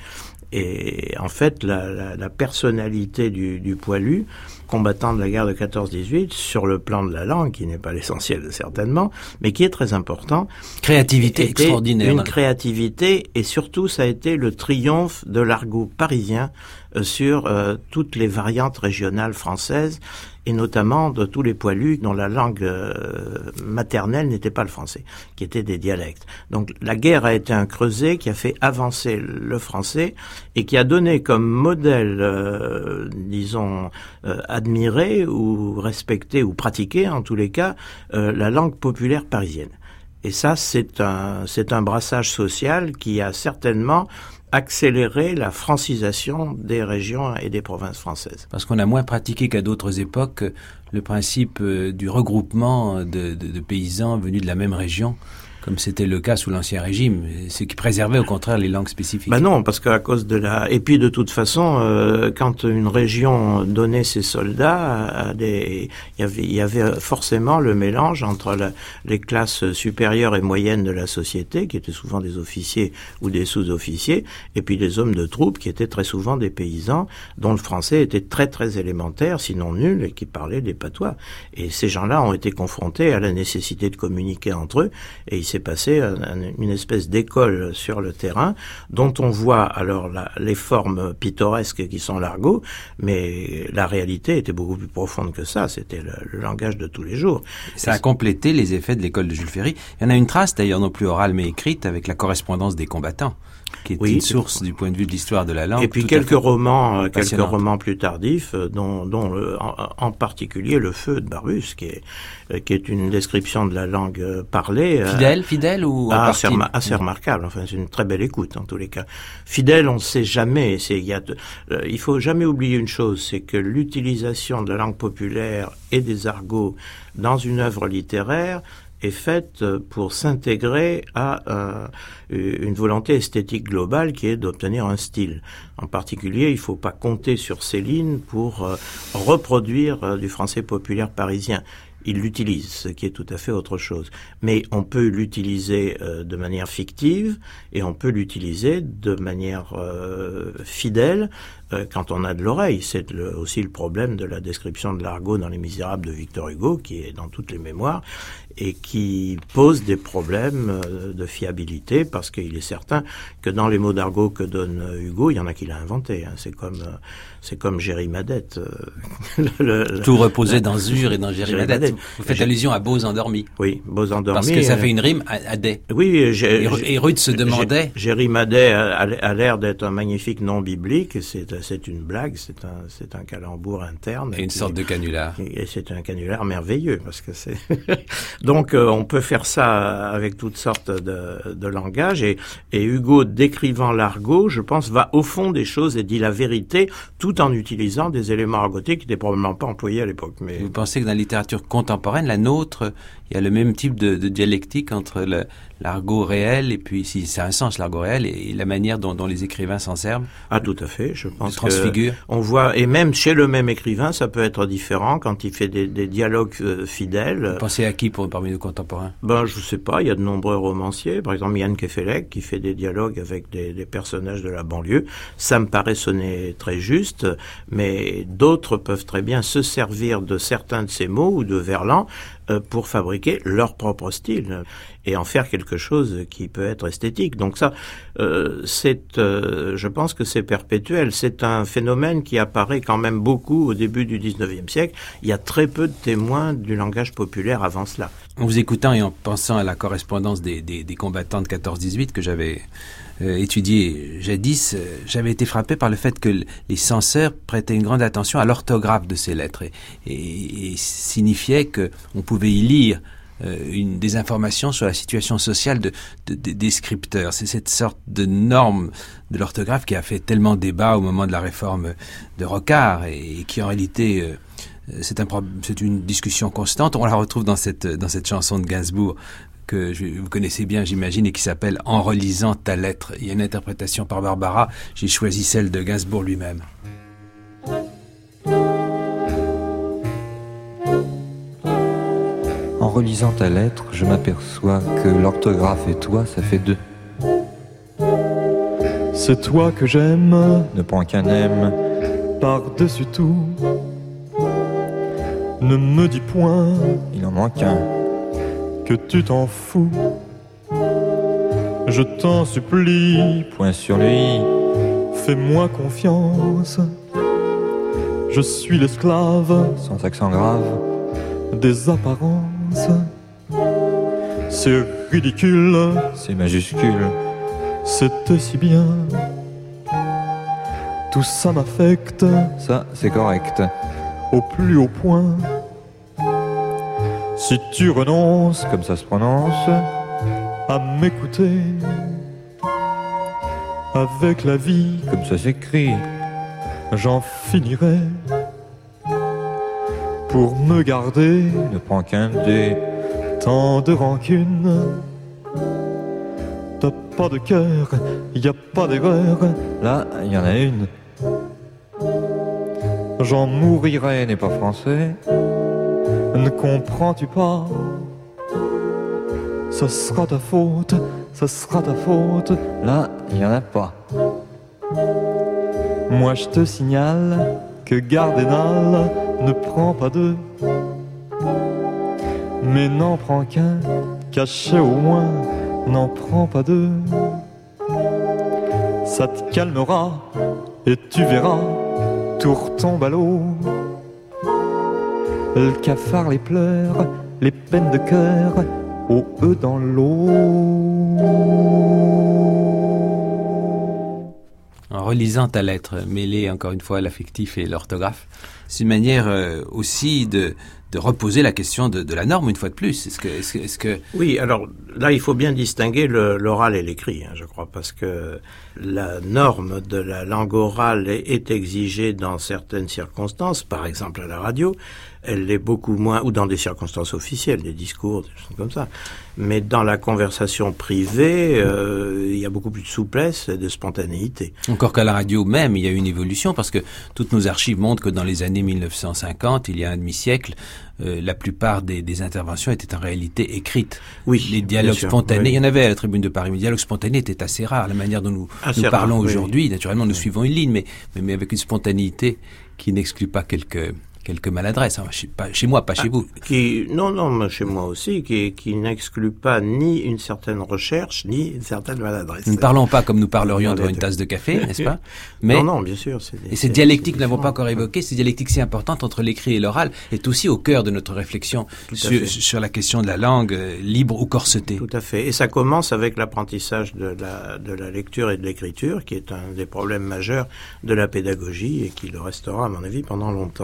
Et en fait, la, la, la personnalité du, du poilu, combattant de la guerre de quatorze dix-huit, sur le plan de la langue, qui n'est pas l'essentiel certainement, mais qui est très important. Créativité extraordinaire. Une créativité, et surtout, ça a été le triomphe de l'argot parisien euh, sur euh, toutes les variantes régionales françaises, et notamment de tous les poilus dont la langue euh, maternelle n'était pas le français, qui étaient des dialectes. Donc la guerre a été un creuset qui a fait avancer le français et qui a donné comme modèle, euh, disons, euh, admiré ou respecté ou pratiqué, en tous les cas, euh, la langue populaire parisienne. Et ça, c'est un, c'est un brassage social qui a certainement accélérer la francisation des régions et des provinces françaises. Parce qu'on a moins pratiqué qu'à d'autres époques le principe du regroupement de, de, de paysans venus de la même région, comme c'était le cas sous l'Ancien Régime, ce qui préservait au contraire les langues spécifiques. Ben non, parce qu'à cause de la... Et puis de toute façon, euh, quand une région donnait ses soldats, à des... il, y avait, il y avait forcément le mélange entre la... les classes supérieures et moyennes de la société, qui étaient souvent des officiers ou des sous-officiers, et puis les hommes de troupe, qui étaient très souvent des paysans, dont le français était très très élémentaire, sinon nul, et qui parlaient des patois. Et ces gens-là ont été confrontés à la nécessité de communiquer entre eux, et ils s'est passé un, un, une espèce d'école sur le terrain dont on voit alors la, les formes pittoresques qui sont l'argot, mais la réalité était beaucoup plus profonde que ça. C'était le, le langage de tous les jours. Ça a complété les effets de l'école de Jules Ferry. Il y en a une trace d'ailleurs, non plus orale mais écrite, avec la correspondance des combattants, qui est oui, une source du point de vue de l'histoire de la langue. Et puis quelques romans, euh, quelques romans plus tardifs, euh, dont, dont le, en, en particulier Le Feu de Barbus, qui est, euh, qui est une description de la langue euh, parlée. Fidèle, euh, fidèle ou ah, assez, rema- assez remarquable. Enfin, c'est une très belle écoute en tous les cas. Fidèle, on ne sait jamais. C'est, il y a, euh, il faut jamais oublier une chose, c'est que l'utilisation de la langue populaire et des argots dans une œuvre littéraire est faite pour s'intégrer à euh, une volonté esthétique globale qui est d'obtenir un style. En particulier, il ne faut pas compter sur Céline pour euh, reproduire euh, du français populaire parisien. Il l'utilise, ce qui est tout à fait autre chose. Mais on peut l'utiliser euh, de manière fictive et on peut l'utiliser de manière euh, fidèle euh, quand on a de l'oreille. C'est le, aussi le problème de la description de l'argot dans Les Misérables de Victor Hugo, qui est dans toutes les mémoires, et qui pose des problèmes euh, de fiabilité, parce qu'il est certain que dans les mots d'argot que donne Hugo, il y en a qui l'a inventé. Hein. C'est comme... Euh, C'est comme Géry Madette. Euh, le, le, Tout reposait dans Zur et dans Géry Madette. Vous faites allusion à Beaux endormis. Oui, Beaux endormis. Parce que ça fait une rime à, à des. Oui, j'ai, et, et Ruth se demandait. Géry Madette a, a l'air d'être un magnifique nom biblique. C'est, c'est une blague, c'est un, c'est un calembour interne. Et une qui, sorte de canular. Et c'est un canular merveilleux, parce que c'est. Donc, euh, on peut faire ça avec toutes sortes de, de langages. Et, et Hugo, décrivant l'argot, je pense, va au fond des choses et dit la vérité, tout en utilisant des éléments argotés qui n'étaient probablement pas employés à l'époque. Mais... Vous pensez que dans la littérature contemporaine, la nôtre, il y a le même type de, de dialectique entre le, l'argot réel, et puis si ça a un sens, l'argot réel, et la manière dont, dont les écrivains s'en servent. Ah, tout à fait. Je pense que on voit, et même chez le même écrivain, ça peut être différent quand il fait des, des dialogues euh, fidèles. Vous pensez à qui pour, parmi nos contemporains? Ben, je sais pas. Il y a de nombreux romanciers, par exemple Yann Kefelec, qui fait des dialogues avec des, des personnages de la banlieue. Ça me paraît sonner très juste, mais d'autres peuvent très bien se servir de certains de ces mots ou de Verlan euh, pour fabriquer leur propre style et en faire quelque chose qui peut être esthétique. Donc ça, euh, c'est, euh, je pense que c'est perpétuel. C'est un phénomène qui apparaît quand même beaucoup au début du dix-neuvième siècle. Il y a très peu de témoins du langage populaire avant cela. En vous écoutant et en pensant à la correspondance des, des, des combattants de quatorze dix-huit que j'avais euh, étudié jadis, euh, j'avais été frappé par le fait que l- les censeurs prêtaient une grande attention à l'orthographe de ces lettres et, et, et signifiaient qu'on pouvait y lire euh, une, des informations sur la situation sociale de, de, de, des scripteurs. C'est cette sorte de norme de l'orthographe qui a fait tellement débat au moment de la réforme de Rocard et, et qui en réalité... Euh, C'est, un, c'est une discussion constante. On la retrouve dans cette, dans cette chanson de Gainsbourg que je, vous connaissez bien, j'imagine, et qui s'appelle « En relisant ta lettre ». Il y a une interprétation par Barbara. J'ai choisi celle de Gainsbourg lui-même. En relisant ta lettre, je m'aperçois que l'orthographe et toi, ça fait deux. C'est toi que j'aime, ne prends qu'un aime, par-dessus tout. Ne me dis point, il en manque un, que tu t'en fous. Je t'en supplie, point sur lui, fais-moi confiance. Je suis l'esclave, sans accent grave, des apparences. C'est ridicule, c'est majuscule, c'était si bien. Tout ça m'affecte, ça c'est correct, au plus haut point. Si tu renonces, comme ça se prononce, à m'écouter, avec la vie, comme ça s'écrit, j'en finirai. Pour me garder, ne prends qu'un dé, tant de rancune. T'as pas de cœur, y a pas d'erreur, là y en a une. J'en mourirai, n'est pas français, ne comprends-tu pas? Ce sera ta faute, ce sera ta faute, là y en a pas. Moi je te signale que Gardénal ne prend pas deux, mais n'en prend qu'un, caché au moins, n'en prend pas deux. Ça te calmera et tu verras, tout retombe à l'eau. Le cafard, les pleurs, les peines de cœur, au E dans l'eau. En relisant ta lettre, mêlée encore une fois à l'affectif et l'orthographe, c'est une manière euh, aussi de, de reposer la question de, de la norme une fois de plus. Est-ce que, est-ce que, est-ce que... Oui, alors là, il faut bien distinguer le, l'oral et l'écrit, hein, je crois, parce que la norme de la langue orale est, est exigée dans certaines circonstances, par exemple à la radio. Elle l'est beaucoup moins, ou dans des circonstances officielles, des discours, des choses comme ça. Mais dans la conversation privée, euh, il y a beaucoup plus de souplesse et de spontanéité. Encore qu'à la radio même, il y a eu une évolution, parce que toutes nos archives montrent que dans les années mille neuf cent cinquante, il y a un demi-siècle, euh, la plupart des, des interventions étaient en réalité écrites. Oui, les dialogues sûr, spontanés, oui. il y en avait à la Tribune de Paris, mais les dialogues spontanés étaient assez rares. La manière dont nous, nous parlons rare, aujourd'hui, oui. naturellement, nous oui. suivons une ligne, mais, mais, mais avec une spontanéité qui n'exclut pas quelques... quelques maladresses, hein. chez, pas, chez moi, pas ah, chez vous. Qui, non, non, chez moi aussi, qui, qui n'exclut pas ni une certaine recherche, ni une certaine maladresse. Nous ne parlons pas comme nous parlerions devant une tasse de café, n'est-ce pas? Mais, non, non, bien sûr. C'est des, et cette dialectique, nous n'avons pas encore évoqué, cette dialectique si importante entre l'écrit et l'oral, est aussi au cœur de notre réflexion sur, sur la question de la langue, euh, libre ou corsetée. Tout à fait. Et ça commence avec l'apprentissage de la, de la lecture et de l'écriture, qui est un des problèmes majeurs de la pédagogie et qui le restera, à mon avis, pendant longtemps, parce que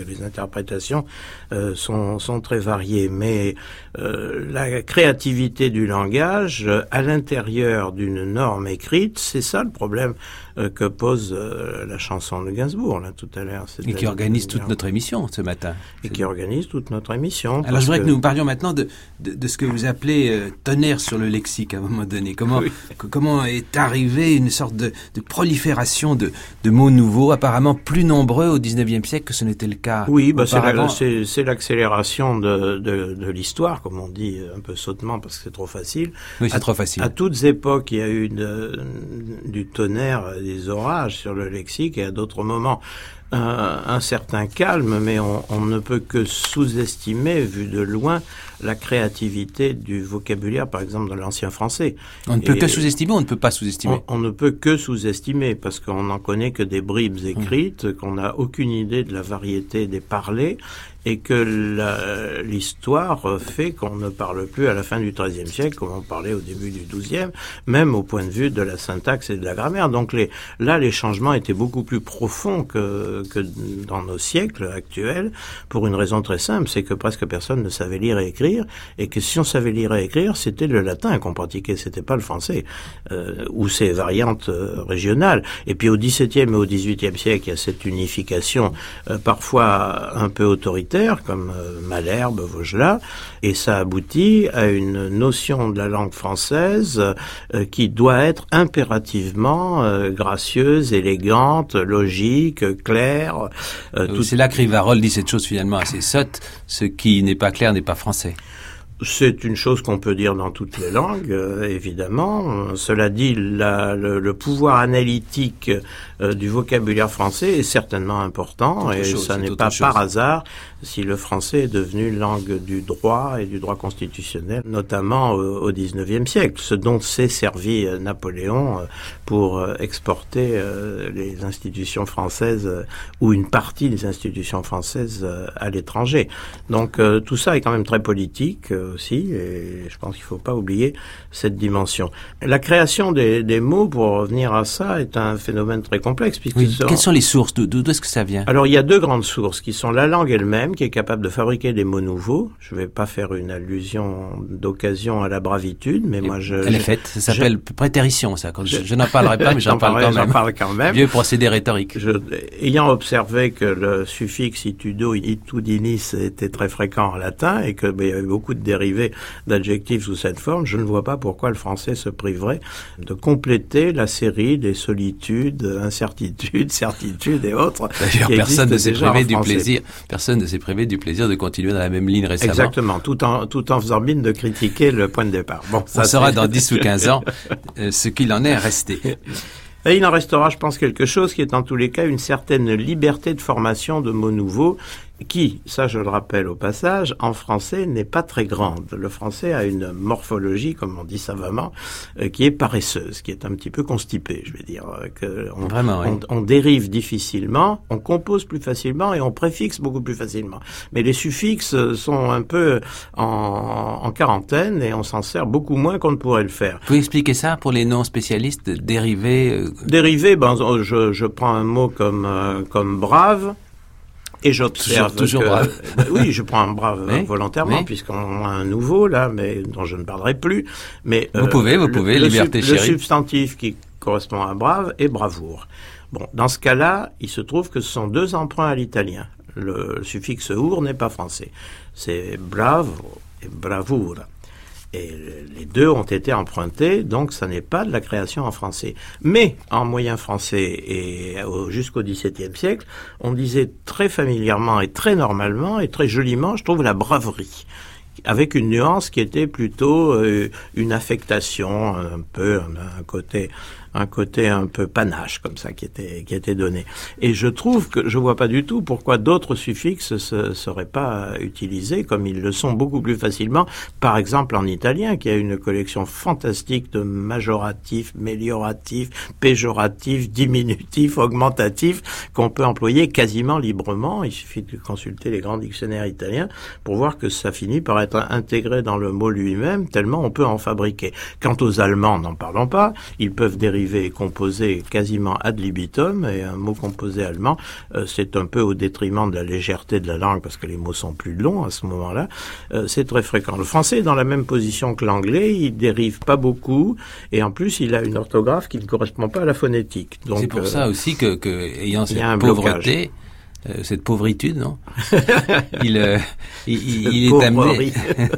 les interprétations euh, sont, sont très variées. Mais euh, la créativité du langage, euh, à l'intérieur d'une norme écrite, c'est ça le problème euh, que pose euh, la chanson de Gainsbourg, là, tout à l'heure. Et qui organise toute notre émission ce matin. Et qui organise toute notre émission. Alors je voudrais que... que nous parlions maintenant de, de, de ce que vous appelez euh, tonnerre sur le lexique à un moment donné. Comment, oui. que, comment est arrivée une sorte de, de prolifération de, de mots nouveaux, apparemment plus nombreux au dix-neuvième siècle que ce n'était le cas Oui, bah auparavant. c'est, la, c'est, c'est l'accélération de, de, de l'histoire, comme on dit un peu sautement parce que c'est trop facile. Oui, c'est à, trop facile. À toutes époques, il y a eu de, du tonnerre, des orages sur le lexique, et à d'autres moments un, un certain calme, mais on, on ne peut que sous-estimer, vu de loin, la créativité du vocabulaire, par exemple, de l'ancien français. On ne peut et que sous-estimer, on ne peut pas sous-estimer. On, on ne peut que sous-estimer, parce qu'on n'en connaît que des bribes écrites, mmh. qu'on n'a aucune idée de la variété des parlers, et que la, l'histoire fait qu'on ne parle plus à la fin du treizième siècle comme on parlait au début du douzième, même au point de vue de la syntaxe et de la grammaire. Donc les, là, les changements étaient beaucoup plus profonds que, que dans nos siècles actuels, pour une raison très simple, c'est que presque personne ne savait lire et écrire, et que si on savait lire et écrire, c'était le latin qu'on pratiquait, c'était pas le français, euh, ou ses variantes euh, régionales. Et puis au dix-septième et au dix-huitième siècle, il y a cette unification euh, parfois un peu autoritaire, comme euh, Malherbe, Vaugelas, et ça aboutit à une notion de la langue française euh, qui doit être impérativement euh, gracieuse, élégante, logique, claire. Euh, tout... C'est là que Rivarol dit cette chose finalement assez sotte, ce qui n'est pas clair n'est pas français. C'est une chose qu'on peut dire dans toutes les langues, euh, évidemment. Cela dit, la, le, le pouvoir analytique euh, du vocabulaire français est certainement important, autre et chose, ça n'est pas chose. par hasard si le français est devenu langue du droit et du droit constitutionnel, notamment au, au dix-neuvième siècle, ce dont s'est servi euh, Napoléon euh, pour euh, exporter euh, les institutions françaises euh, ou une partie des institutions françaises euh, à l'étranger. Donc euh, tout ça est quand même très politique euh, aussi, et je pense qu'il ne faut pas oublier cette dimension. La création des, des mots, pour revenir à ça, est un phénomène très complexe. Puisque oui, ça, quelles sont les sources? D'où, d'où est-ce que ça vient? Alors, il y a deux grandes sources, qui sont la langue elle-même, qui est capable de fabriquer des mots nouveaux. Je ne vais pas faire une allusion d'occasion à la bravitude, mais moi je... Elle est faite, ça s'appelle je, prétérition, ça. Je, je, je n'en parlerai pas, mais j'en, parle quand, j'en parle quand même. Vieux procédé rhétorique. Je, ayant observé que le suffixe itudo, itudinis était très fréquent en latin, et que ben, il y avait beaucoup de dérivés d'adjectifs sous cette forme, je ne vois pas pourquoi le français se priverait de compléter la série des solitudes, incertitudes, certitudes et autres. D'ailleurs, personne ne s'est privé du plaisir, personne ne s'est privé du plaisir de continuer dans la même ligne récemment. Exactement, tout en, tout en faisant mine de critiquer le point de départ. Bon, ça, on saura dans dix ou quinze ans euh, ce qu'il en est resté. Et il en restera, je pense, quelque chose qui est en tous les cas une certaine liberté de formation de mots nouveaux, qui, ça je le rappelle au passage, en français n'est pas très grande. Le français a une morphologie, comme on dit savamment, euh, qui est paresseuse, qui est un petit peu constipée, je vais dire. Euh, que on, Vraiment, oui. on, on dérive difficilement, on compose plus facilement et on préfixe beaucoup plus facilement. Mais les suffixes sont un peu en, en quarantaine et on s'en sert beaucoup moins qu'on ne pourrait le faire. Vous pouvez expliquer ça pour les non-spécialistes, dériver euh... Dériver, ben, je, je prends un mot comme, euh, comme brave. Et j'observe toujours, toujours que, brave. Ben oui, je prends un brave oui, volontairement, oui. puisqu'on a un nouveau là, mais dont je ne parlerai plus. Mais vous euh, pouvez, vous pouvez, le, liberté le, chérie. Le substantif qui correspond à brave est bravoure. Bon, dans ce cas-là, il se trouve que ce sont deux emprunts à l'italien. Le, le suffixe our n'est pas français. C'est bravo et bravoure. Et les deux ont été empruntés, donc ça n'est pas de la création en français. Mais en moyen français et jusqu'au dix-septième siècle, on disait très familièrement et très normalement et très joliment, je trouve, la braverie, avec une nuance qui était plutôt euh, une affectation, un peu un, un côté un côté un peu panache comme ça qui était qui était donné. Et je trouve que je vois pas du tout pourquoi d'autres suffixes se seraient pas utilisés comme ils le sont beaucoup plus facilement, par exemple en italien qui a une collection fantastique de majoratifs, mélioratifs, péjoratifs, diminutifs, augmentatifs qu'on peut employer quasiment librement. Il suffit de consulter les grands dictionnaires italiens pour voir que ça finit par être intégré dans le mot lui-même tellement on peut en fabriquer. Quant aux Allemands, n'en parlons pas, ils peuvent dériver dérivé est composé quasiment ad libitum, et un mot composé allemand, euh, c'est un peu au détriment de la légèreté de la langue, parce que les mots sont plus longs à ce moment-là. Euh, c'est très fréquent. Le français est dans la même position que l'anglais, il dérive pas beaucoup, et en plus, il a une orthographe qui ne correspond pas à la phonétique. Donc, c'est pour euh, ça aussi que, que ayant cette blocage. pauvreté, Euh, cette pauvritude, non il, euh, il, il, il est amené,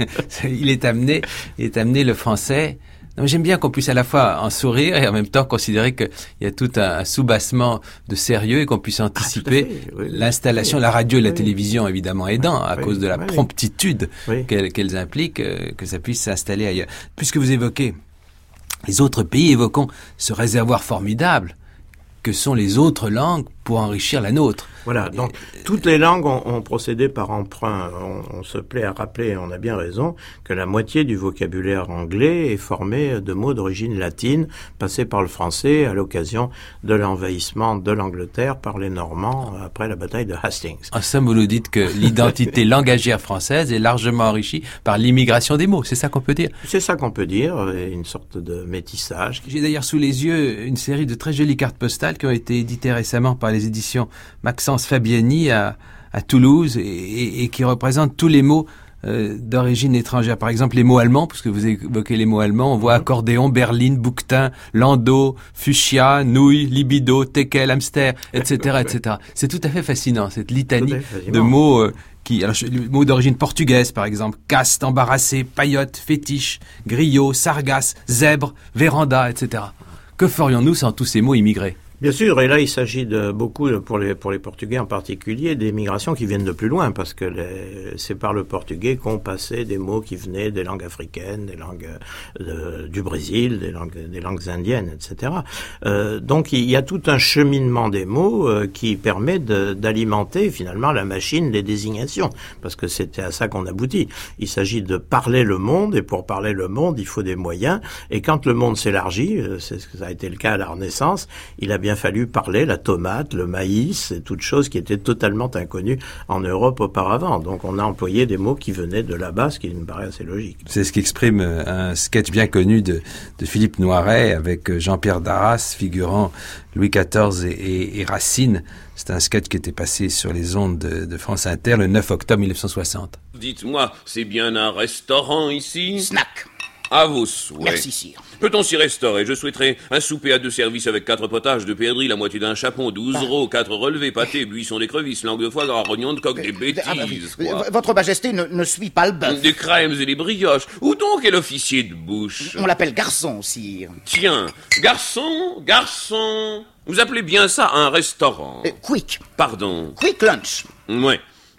il est amené, il est amené le français. Non, j'aime bien qu'on puisse à la fois en sourire et en même temps considérer qu'il y a tout un, un soubassement de sérieux et qu'on puisse anticiper ah, oui, l'installation, oui, la radio et la oui, télévision évidemment aidant à oui, cause de la oui, promptitude oui. qu'elles, qu'elles impliquent, euh, que ça puisse s'installer ailleurs. Puisque vous évoquez les autres pays, évoquons ce réservoir formidable que sont les autres langues pour enrichir la nôtre. Voilà, donc toutes les langues ont, ont procédé par emprunt. On, on se plaît à rappeler, et on a bien raison, que la moitié du vocabulaire anglais est formé de mots d'origine latine, passés par le français à l'occasion de l'envahissement de l'Angleterre par les Normands après la bataille de Hastings. En somme, vous nous dites que l'identité langagère française est largement enrichie par l'immigration des mots, c'est ça qu'on peut dire? C'est ça qu'on peut dire, une sorte de métissage. J'ai d'ailleurs sous les yeux une série de très jolies cartes postales qui ont été éditées récemment par les éditions Maxence Fabiani à, à Toulouse et, et, et qui représentent tous les mots euh, d'origine étrangère. Par exemple, les mots allemands, puisque vous évoquez les mots allemands, on voit accordéon, berline, bouquetin, landau, fuchsia, nouille, libido, teckel, hamster, et cetera, et cetera. C'est tout à fait fascinant, cette litanie de mots euh, qui, alors, les mots d'origine portugaise, par exemple, caste, embarrassé, paillote, fétiche, griot, sargasse, zèbre, véranda, et cetera. Que ferions-nous sans tous ces mots immigrés? Bien sûr, et là il s'agit de beaucoup, pour les, pour les Portugais en particulier, des migrations qui viennent de plus loin, parce que les, c'est par le portugais qu'on passait des mots qui venaient des langues africaines, des langues de, du Brésil, des langues, des langues indiennes, et cetera. Euh, donc il y a tout un cheminement des mots euh, qui permet de, d'alimenter finalement la machine des désignations, parce que c'était à ça qu'on aboutit. Il s'agit de parler le monde, et pour parler le monde, il faut des moyens, et quand le monde s'élargit, c'est ce que ça a été le cas à la Renaissance, il a bien fallu parler la tomate, le maïs, et toutes choses qui étaient totalement inconnues en Europe auparavant. Donc on a employé des mots qui venaient de là-bas, ce qui me paraît assez logique. C'est ce qu'exprime un sketch bien connu de, de Philippe Noiret avec Jean-Pierre Darras figurant Louis quatorze et, et, et Racine. C'est un sketch qui était passé sur les ondes de, de France Inter le neuf octobre mille neuf cent soixante. Dites-moi, c'est bien un restaurant ici? Snack. À vos souhaits. Merci, sire. Peut-on s'y restaurer? Je souhaiterais un souper à deux services avec quatre potages de perdrix, la moitié d'un chapon, douze bah. rots, quatre relevés, pâté, buisson d'écrevisses, langue de foie gras, rognon de coq, des bêtises, ah, bah, oui. quoi. Votre Majesté ne, ne suit pas le bœuf. Des crèmes et des brioches. Où donc est l'officier de bouche? On l'appelle garçon, sire. Tiens, garçon, garçon. Vous appelez bien ça un restaurant? euh, Quick. Pardon? Quick lunch. Ouais.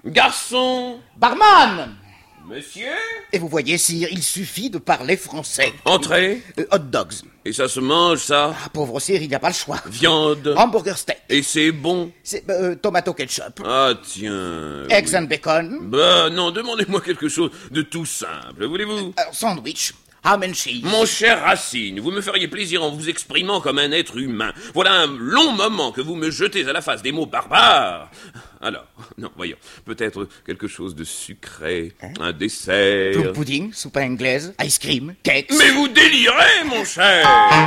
Garçon. Barman. Monsieur? Et vous voyez, sire, il suffit de parler français. Entrée? euh, Hot dogs. Et ça se mange, ça? Ah, pauvre sire, il n'y a pas le choix. Viande? Hamburger steak. Et c'est bon? C'est euh, tomato ketchup. Ah, tiens... Eggs oui. and bacon. Bah, non, demandez-moi quelque chose de tout simple, voulez-vous? euh, Sandwich. Ham and cheese. Mon cher Racine, vous me feriez plaisir en vous exprimant comme un être humain. Voilà un long moment que vous me jetez à la face des mots barbares. Alors, non, voyons, peut-être quelque chose de sucré, hein? Un dessert... Plum pudding, soupe anglaise, ice cream, cakes... Mais vous délirez, mon cher!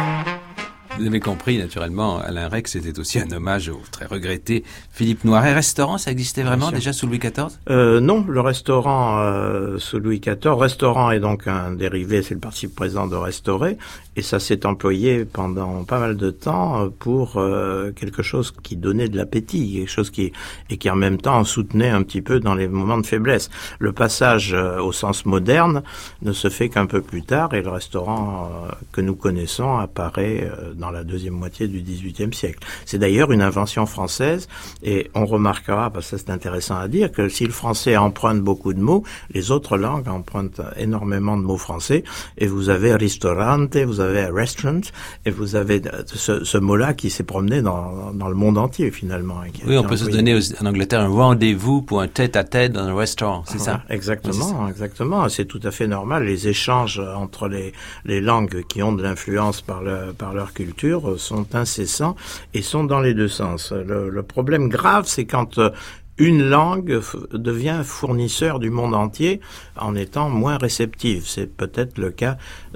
Vous avez compris, naturellement, Alain Rex était aussi un hommage au très regretté Philippe Noiret. Restaurant, ça existait vraiment déjà sous Louis quatorze? euh, Non, le restaurant euh, sous Louis quatorze, restaurant est donc un dérivé, c'est le participe présent de restaurer, et ça s'est employé pendant pas mal de temps pour euh, quelque chose qui donnait de l'appétit, quelque chose qui et qui en même temps soutenait un petit peu dans les moments de faiblesse. Le passage euh, au sens moderne ne se fait qu'un peu plus tard, et le restaurant euh, que nous connaissons apparaît euh, dans la deuxième moitié du dix-huitième siècle. C'est d'ailleurs une invention française, et on remarquera, parce que c'est intéressant à dire, que si le français emprunte beaucoup de mots, les autres langues empruntent énormément de mots français, et vous avez ristorante, vous avez restaurant, et vous avez ce, ce mot-là qui s'est promené dans, dans le monde entier, finalement. Oui, on peut se donner aux, en Angleterre un rendez-vous pour un tête-à-tête dans un restaurant, c'est voilà, ça? Exactement, oui, c'est ça. exactement. C'est tout à fait normal. Les échanges entre les, les langues qui ont de l'influence par, le, par leur culture sont incessants et sont dans les deux sens. Le, le problème grave, c'est quand euh, une langue f- devient fournisseur du monde entier en étant moins réceptive. C'est peut-être le cas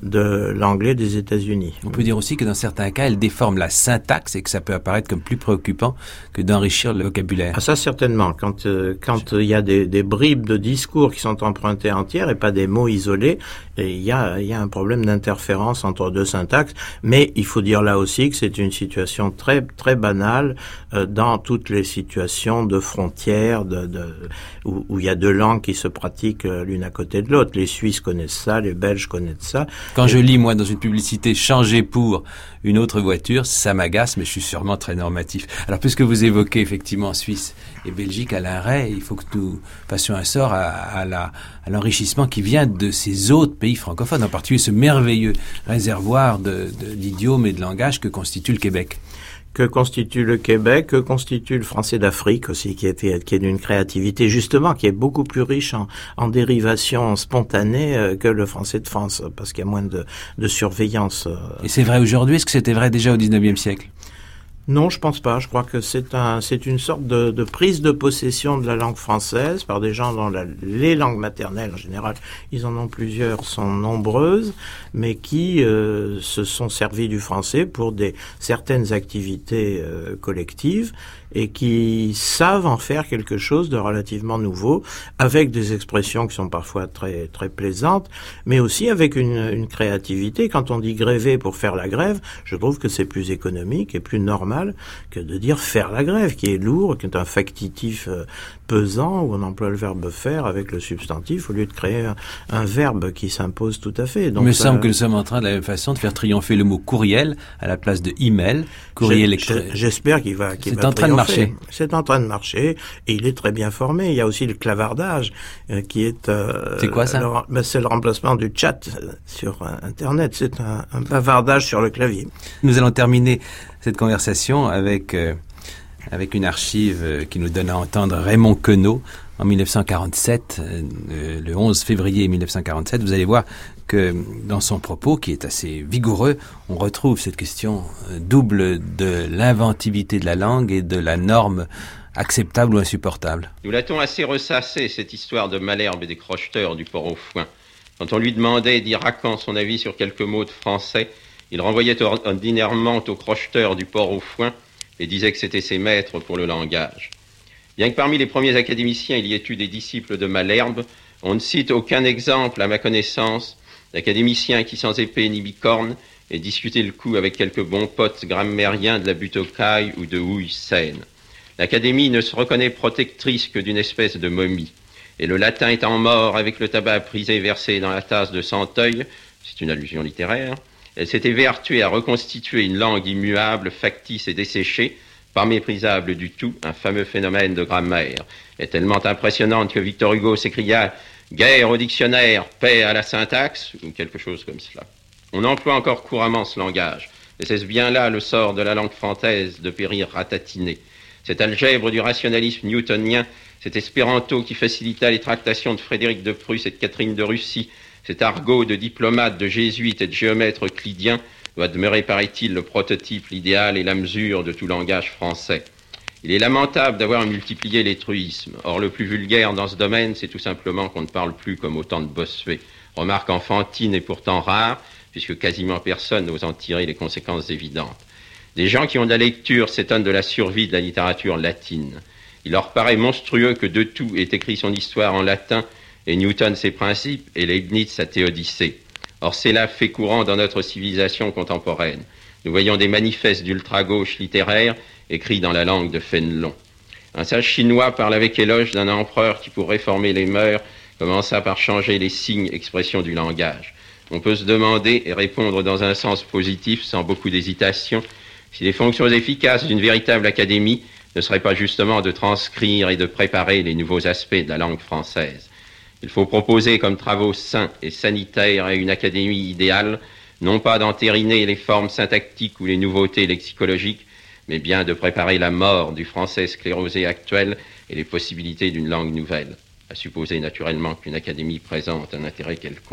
de l'anglais des États-Unis. On peut dire aussi que dans certains cas, elle déforme la syntaxe et que ça peut apparaître comme plus préoccupant que d'enrichir le vocabulaire. Ah, ça certainement. Quand euh, quand il euh, y a des, des bribes de discours qui sont empruntés entières et pas des mots isolés, il y a il y a un problème d'interférence entre deux syntaxes. Mais il faut dire là aussi que c'est une situation très très banale euh, dans toutes les situations de frontières, de, de où, où il y a deux langues qui se pratiquent euh, l'une à côté de l'autre. Les Suisses connaissent ça, les Belges connaissent ça. Quand et... je lis moi dans une publicité changer pour une autre voiture, ça m'agace, mais je suis sûrement très normatif. Alors puisque vous évoquez effectivement Suisse et Belgique, Alain Ray, il faut que nous passions un sort à, à la à l'enrichissement qui vient de ces autres pays francophones, en particulier ce merveilleux réservoir de, de d'idiomes et de langages que constitue le Québec. Que constitue le Québec, que constitue le français d'Afrique aussi, qui est, qui est d'une créativité justement, qui est beaucoup plus riche en, en dérivations spontanées euh, que le français de France, parce qu'il y a moins de, de surveillance. Euh. Et c'est vrai aujourd'hui, est-ce que c'était vrai déjà au dix-neuvième siècle ? Non, je pense pas. Je crois que c'est un, c'est une sorte de, de prise de possession de la langue française par des gens dont la, les langues maternelles, en général, ils en ont plusieurs, sont nombreuses, mais qui euh, se sont servis du français pour des certaines activités euh, collectives et qui savent en faire quelque chose de relativement nouveau, avec des expressions qui sont parfois très très plaisantes, mais aussi avec une, une créativité. Quand on dit gréver pour faire la grève, je trouve que c'est plus économique et plus normal que de dire faire la grève, qui est lourd, qui est un factitif euh, pesant, où on emploie le verbe faire avec le substantif, au lieu de créer un, un verbe qui s'impose tout à fait. Donc, Il me ça, semble que nous sommes en train, de la même façon, de faire triompher le mot courriel à la place de email, courrier électronique. J'espère qu'il va, qu'il c'est va en train de marcher. C'est en train de marcher, et il est très bien formé. Il y a aussi le clavardage, euh, qui est... Euh, c'est quoi ça? le, ben, c'est le remplacement du chat sur euh, Internet. C'est un, un bavardage sur le clavier. Nous allons terminer cette conversation avec... Euh, avec une archive qui nous donne à entendre Raymond Queneau en mille neuf cent quarante-sept, euh, le onze février mille neuf cent quarante-sept. Vous allez voir que dans son propos, qui est assez vigoureux, on retrouve cette question double de l'inventivité de la langue et de la norme acceptable ou insupportable. Nous l'a-t-on assez ressassé, cette histoire de Malherbe et des crocheteurs du port au foin. Quand on lui demandait d'Iracan son avis sur quelques mots de français, il renvoyait ordinairement aux crocheteurs du port au foin et disait que c'était ses maîtres pour le langage. Bien que parmi les premiers académiciens il y ait eu des disciples de Malherbe, on ne cite aucun exemple, à ma connaissance, d'académicien qui, sans épée ni bicorne, ait discuté le coup avec quelques bons potes grammairiens de la butte aux cailles ou de houille saine. L'Académie ne se reconnaît protectrice que d'une espèce de momie, et le latin étant mort avec le tabac prisé versé dans la tasse de Santeuil, c'est une allusion littéraire, elle s'était vertuée à reconstituer une langue immuable, factice et desséchée, pas méprisable du tout, un fameux phénomène de grammaire, est tellement impressionnante que Victor Hugo s'écria « Guerre au dictionnaire, paix à la syntaxe » ou quelque chose comme cela. On emploie encore couramment ce langage, et c'est bien là le sort de la langue française de périr ratatiné. Cette algèbre du rationalisme newtonien, cet espéranto qui facilita les tractations de Frédéric de Prusse et de Catherine de Russie, cet argot de diplomates, de jésuites et de géomètres euclidiens doit demeurer, paraît-il, le prototype, l'idéal et la mesure de tout langage français. Il est lamentable d'avoir multiplié les truismes. Or, le plus vulgaire dans ce domaine, c'est tout simplement qu'on ne parle plus comme au temps de Bossuet. Remarque enfantine et pourtant rare, puisque quasiment personne n'ose en tirer les conséquences évidentes. Des gens qui ont de la lecture s'étonnent de la survie de la littérature latine. Il leur paraît monstrueux que de tout ait écrit son histoire en latin, et Newton ses principes, et Leibniz sa théodicée. Or, c'est là fait courant dans notre civilisation contemporaine. Nous voyons des manifestes d'ultra-gauche littéraire écrits dans la langue de Fénelon. Un sage chinois parle avec éloge d'un empereur qui, pour réformer les mœurs, commença par changer les signes, expressions du langage. On peut se demander et répondre dans un sens positif, sans beaucoup d'hésitation, si les fonctions efficaces d'une véritable académie ne seraient pas justement de transcrire et de préparer les nouveaux aspects de la langue française. Il faut proposer comme travaux sains et sanitaires à une académie idéale, non pas d'entériner les formes syntactiques ou les nouveautés lexicologiques, mais bien de préparer la mort du français sclérosé actuel et les possibilités d'une langue nouvelle, à supposer naturellement qu'une académie présente un intérêt quelconque.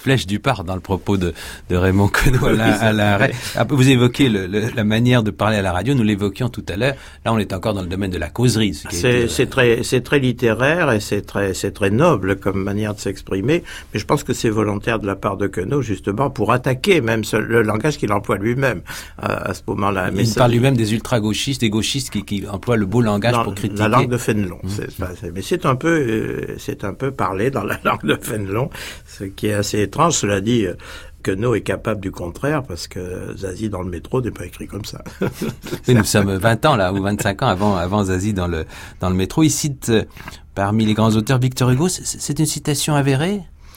flèche du part dans le propos de, de Raymond Queneau à la, à la, à, vous évoquez le, le, la manière de parler à la radio, nous l'évoquions tout à l'heure. Là, on est encore dans le domaine de la causerie. Ce qui c'est, été, c'est très, c'est très littéraire et c'est très, c'est très noble comme manière de s'exprimer. Mais je pense que c'est volontaire de la part de Queneau, justement, pour attaquer même ce, le langage qu'il emploie lui-même à, à ce moment-là. Il Mais ça, parle lui-même des ultra-gauchistes, des gauchistes qui, qui emploient le beau langage dans pour critiquer. La langue de Fénelon. Mmh. C'est, c'est, mais c'est un peu, euh, c'est un peu parlé dans la langue de Fénelon, ce qui est assez étrange. Cela dit, euh, Queneau est capable du contraire parce que Zazie dans le métro n'est pas écrit comme ça. Oui, nous sommes vingt ans là, ou vingt-cinq ans avant, avant Zazie dans le, dans le métro. Il cite, euh, parmi les grands auteurs, Victor Hugo. C'est, c'est une citation avérée?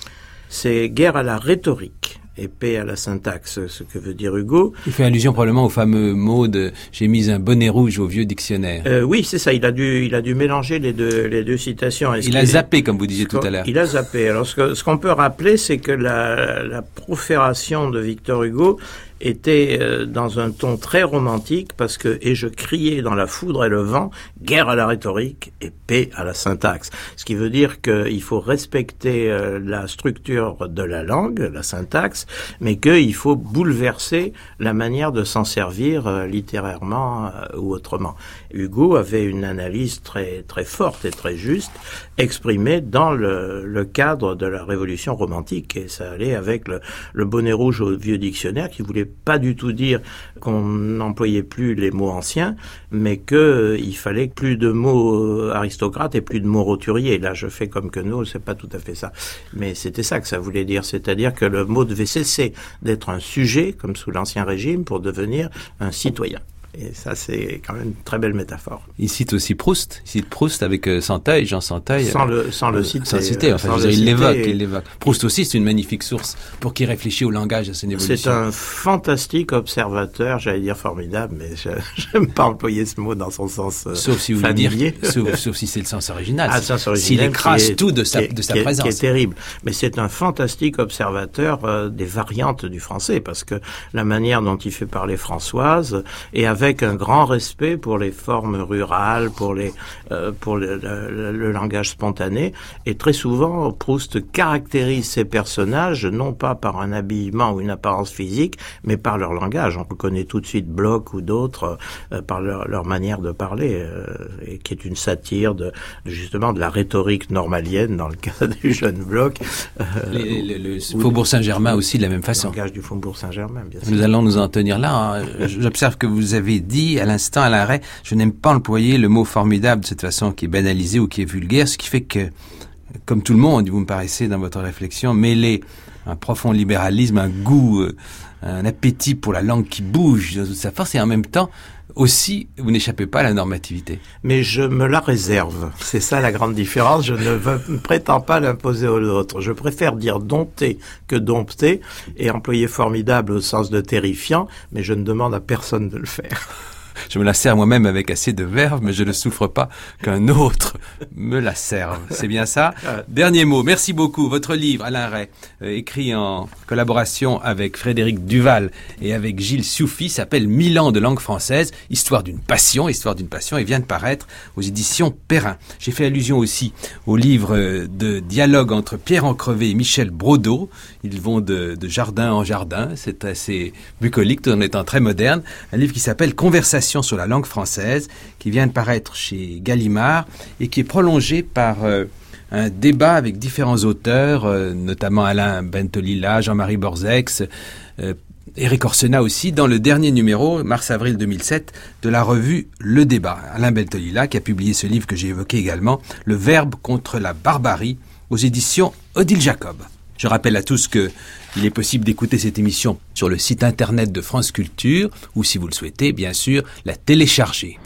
C'est guerre à la rhétorique et paix à la syntaxe, ce que veut dire Hugo. Il fait allusion probablement au fameux mot de « j'ai mis un bonnet rouge au vieux dictionnaire euh, ». Oui, c'est ça. Il a dû, il a dû mélanger les deux, les deux citations. Est-ce il a zappé, comme vous disiez tout à l'heure. Il a zappé. Alors, ce, que, ce qu'on peut rappeler, c'est que la, la profération de Victor Hugo était euh, dans un ton très romantique parce que « et je criais dans la foudre et le vent, guerre à la rhétorique et paix à la syntaxe ». Ce qui veut dire qu'il faut respecter euh, la structure de la langue, la syntaxe, mais qu'il faut bouleverser la manière de s'en servir euh, littérairement euh, ou autrement. Hugo avait une analyse très très forte et très juste exprimée dans le, le cadre de la révolution romantique, et ça allait avec le, le bonnet rouge au vieux dictionnaire qui voulait pas du tout dire qu'on n'employait plus les mots anciens, mais que euh, il fallait plus de mots aristocrates et plus de mots roturiers. Là, je fais comme Queneau, c'est pas tout à fait ça, mais c'était ça que ça voulait dire, c'est-à-dire que le mot devait cesser d'être un sujet, comme sous l'Ancien Régime, pour devenir un citoyen. Et ça, c'est quand même une très belle métaphore. Il cite aussi Proust. Il cite Proust avec euh, Santeuil, Jean Santeuil. Sans le, sans le citer. Sans le citer, enfin, sans je veux le dire, il l'évoque, citer. il l'évoque. Proust aussi, c'est une magnifique source pour qui réfléchit au langage, à son évolution. C'est un fantastique observateur, j'allais dire formidable, mais je n'aime pas employer ce mot dans son sens euh, sauf si vous familier. Voulez dire, sauf, sauf si c'est le sens original. Ah, le sens original. S'il écrase est, tout de sa, est, de sa qui est, présence. Qui est terrible. Mais c'est un fantastique observateur euh, des variantes du français, parce que la manière dont il fait parler Françoise, et avec un grand respect pour les formes rurales, pour les euh, pour le, le, le langage spontané, et très souvent Proust caractérise ses personnages non pas par un habillement ou une apparence physique, mais par leur langage. On reconnaît tout de suite Bloch ou d'autres euh, par leur, leur manière de parler, euh, et qui est une satire de, de justement de la rhétorique normalienne dans le cas du jeune Bloch. Euh, les, les, le, le Faubourg Saint-Germain aussi de la même façon. Le langage du Faubourg Saint-Germain, bien sûr. Nous allons nous en tenir là. Hein. J'observe que vous avez dit à l'instant à l'arrêt, je n'aime pas employer le mot formidable de cette façon qui est banalisée ou qui est vulgaire, ce qui fait que, comme tout le monde, vous me paraissez dans votre réflexion, mêler un profond libéralisme, un goût, un appétit pour la langue qui bouge dans toute sa force, et en même temps, aussi, vous n'échappez pas à la normativité. Mais je me la réserve. C'est ça la grande différence. Je ne veux, prétends pas l'imposer aux autres. Je préfère dire dompter que dompter, et employer formidable au sens de terrifiant, mais je ne demande à personne de le faire. Je me la sers moi-même avec assez de verve, mais je ne souffre pas qu'un autre me la serve. C'est bien ça? Dernier mot. Merci beaucoup. Votre livre, Alain Ray, euh, écrit en collaboration avec Frédéric Duval et avec Gilles Sioufi, s'appelle Mille ans de langue française, histoire d'une passion, histoire d'une passion, et vient de paraître aux éditions Perrin. J'ai fait allusion aussi au livre de dialogue entre Pierre Encrevé et Michel Brodeau. Ils vont de, de jardin en jardin. C'est assez bucolique, tout en étant très moderne. Un livre qui s'appelle Conversation sur la langue française, qui vient de paraître chez Gallimard et qui est prolongé par euh, un débat avec différents auteurs, euh, notamment Alain Bentolila, Jean-Marie Borzex, euh, Éric Orsena aussi, dans le dernier numéro, mars-avril deux mille sept, de la revue Le Débat. Alain Bentolila qui a publié ce livre que j'ai évoqué également, Le Verbe contre la barbarie, aux éditions Odile Jacob. Je rappelle à tous que il est possible d'écouter cette émission sur le site internet de France Culture, ou si vous le souhaitez, bien sûr, la télécharger.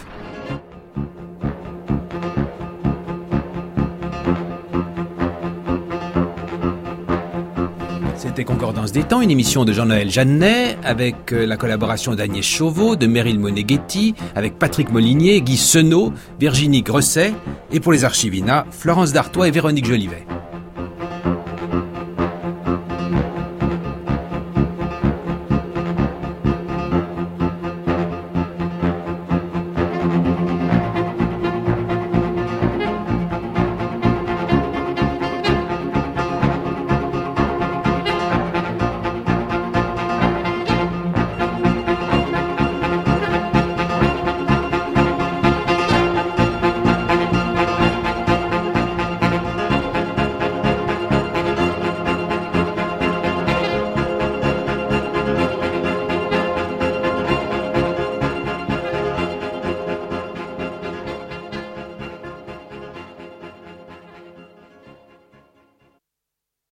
C'était Concordance des temps, une émission de Jean-Noël Jeannet, avec la collaboration d'Agnès Chauveau, de Meryl Moneghetti, avec Patrick Molinier, Guy Senot, Virginie Gresset, et pour les Archivina, Florence Dartois et Véronique Jolivet.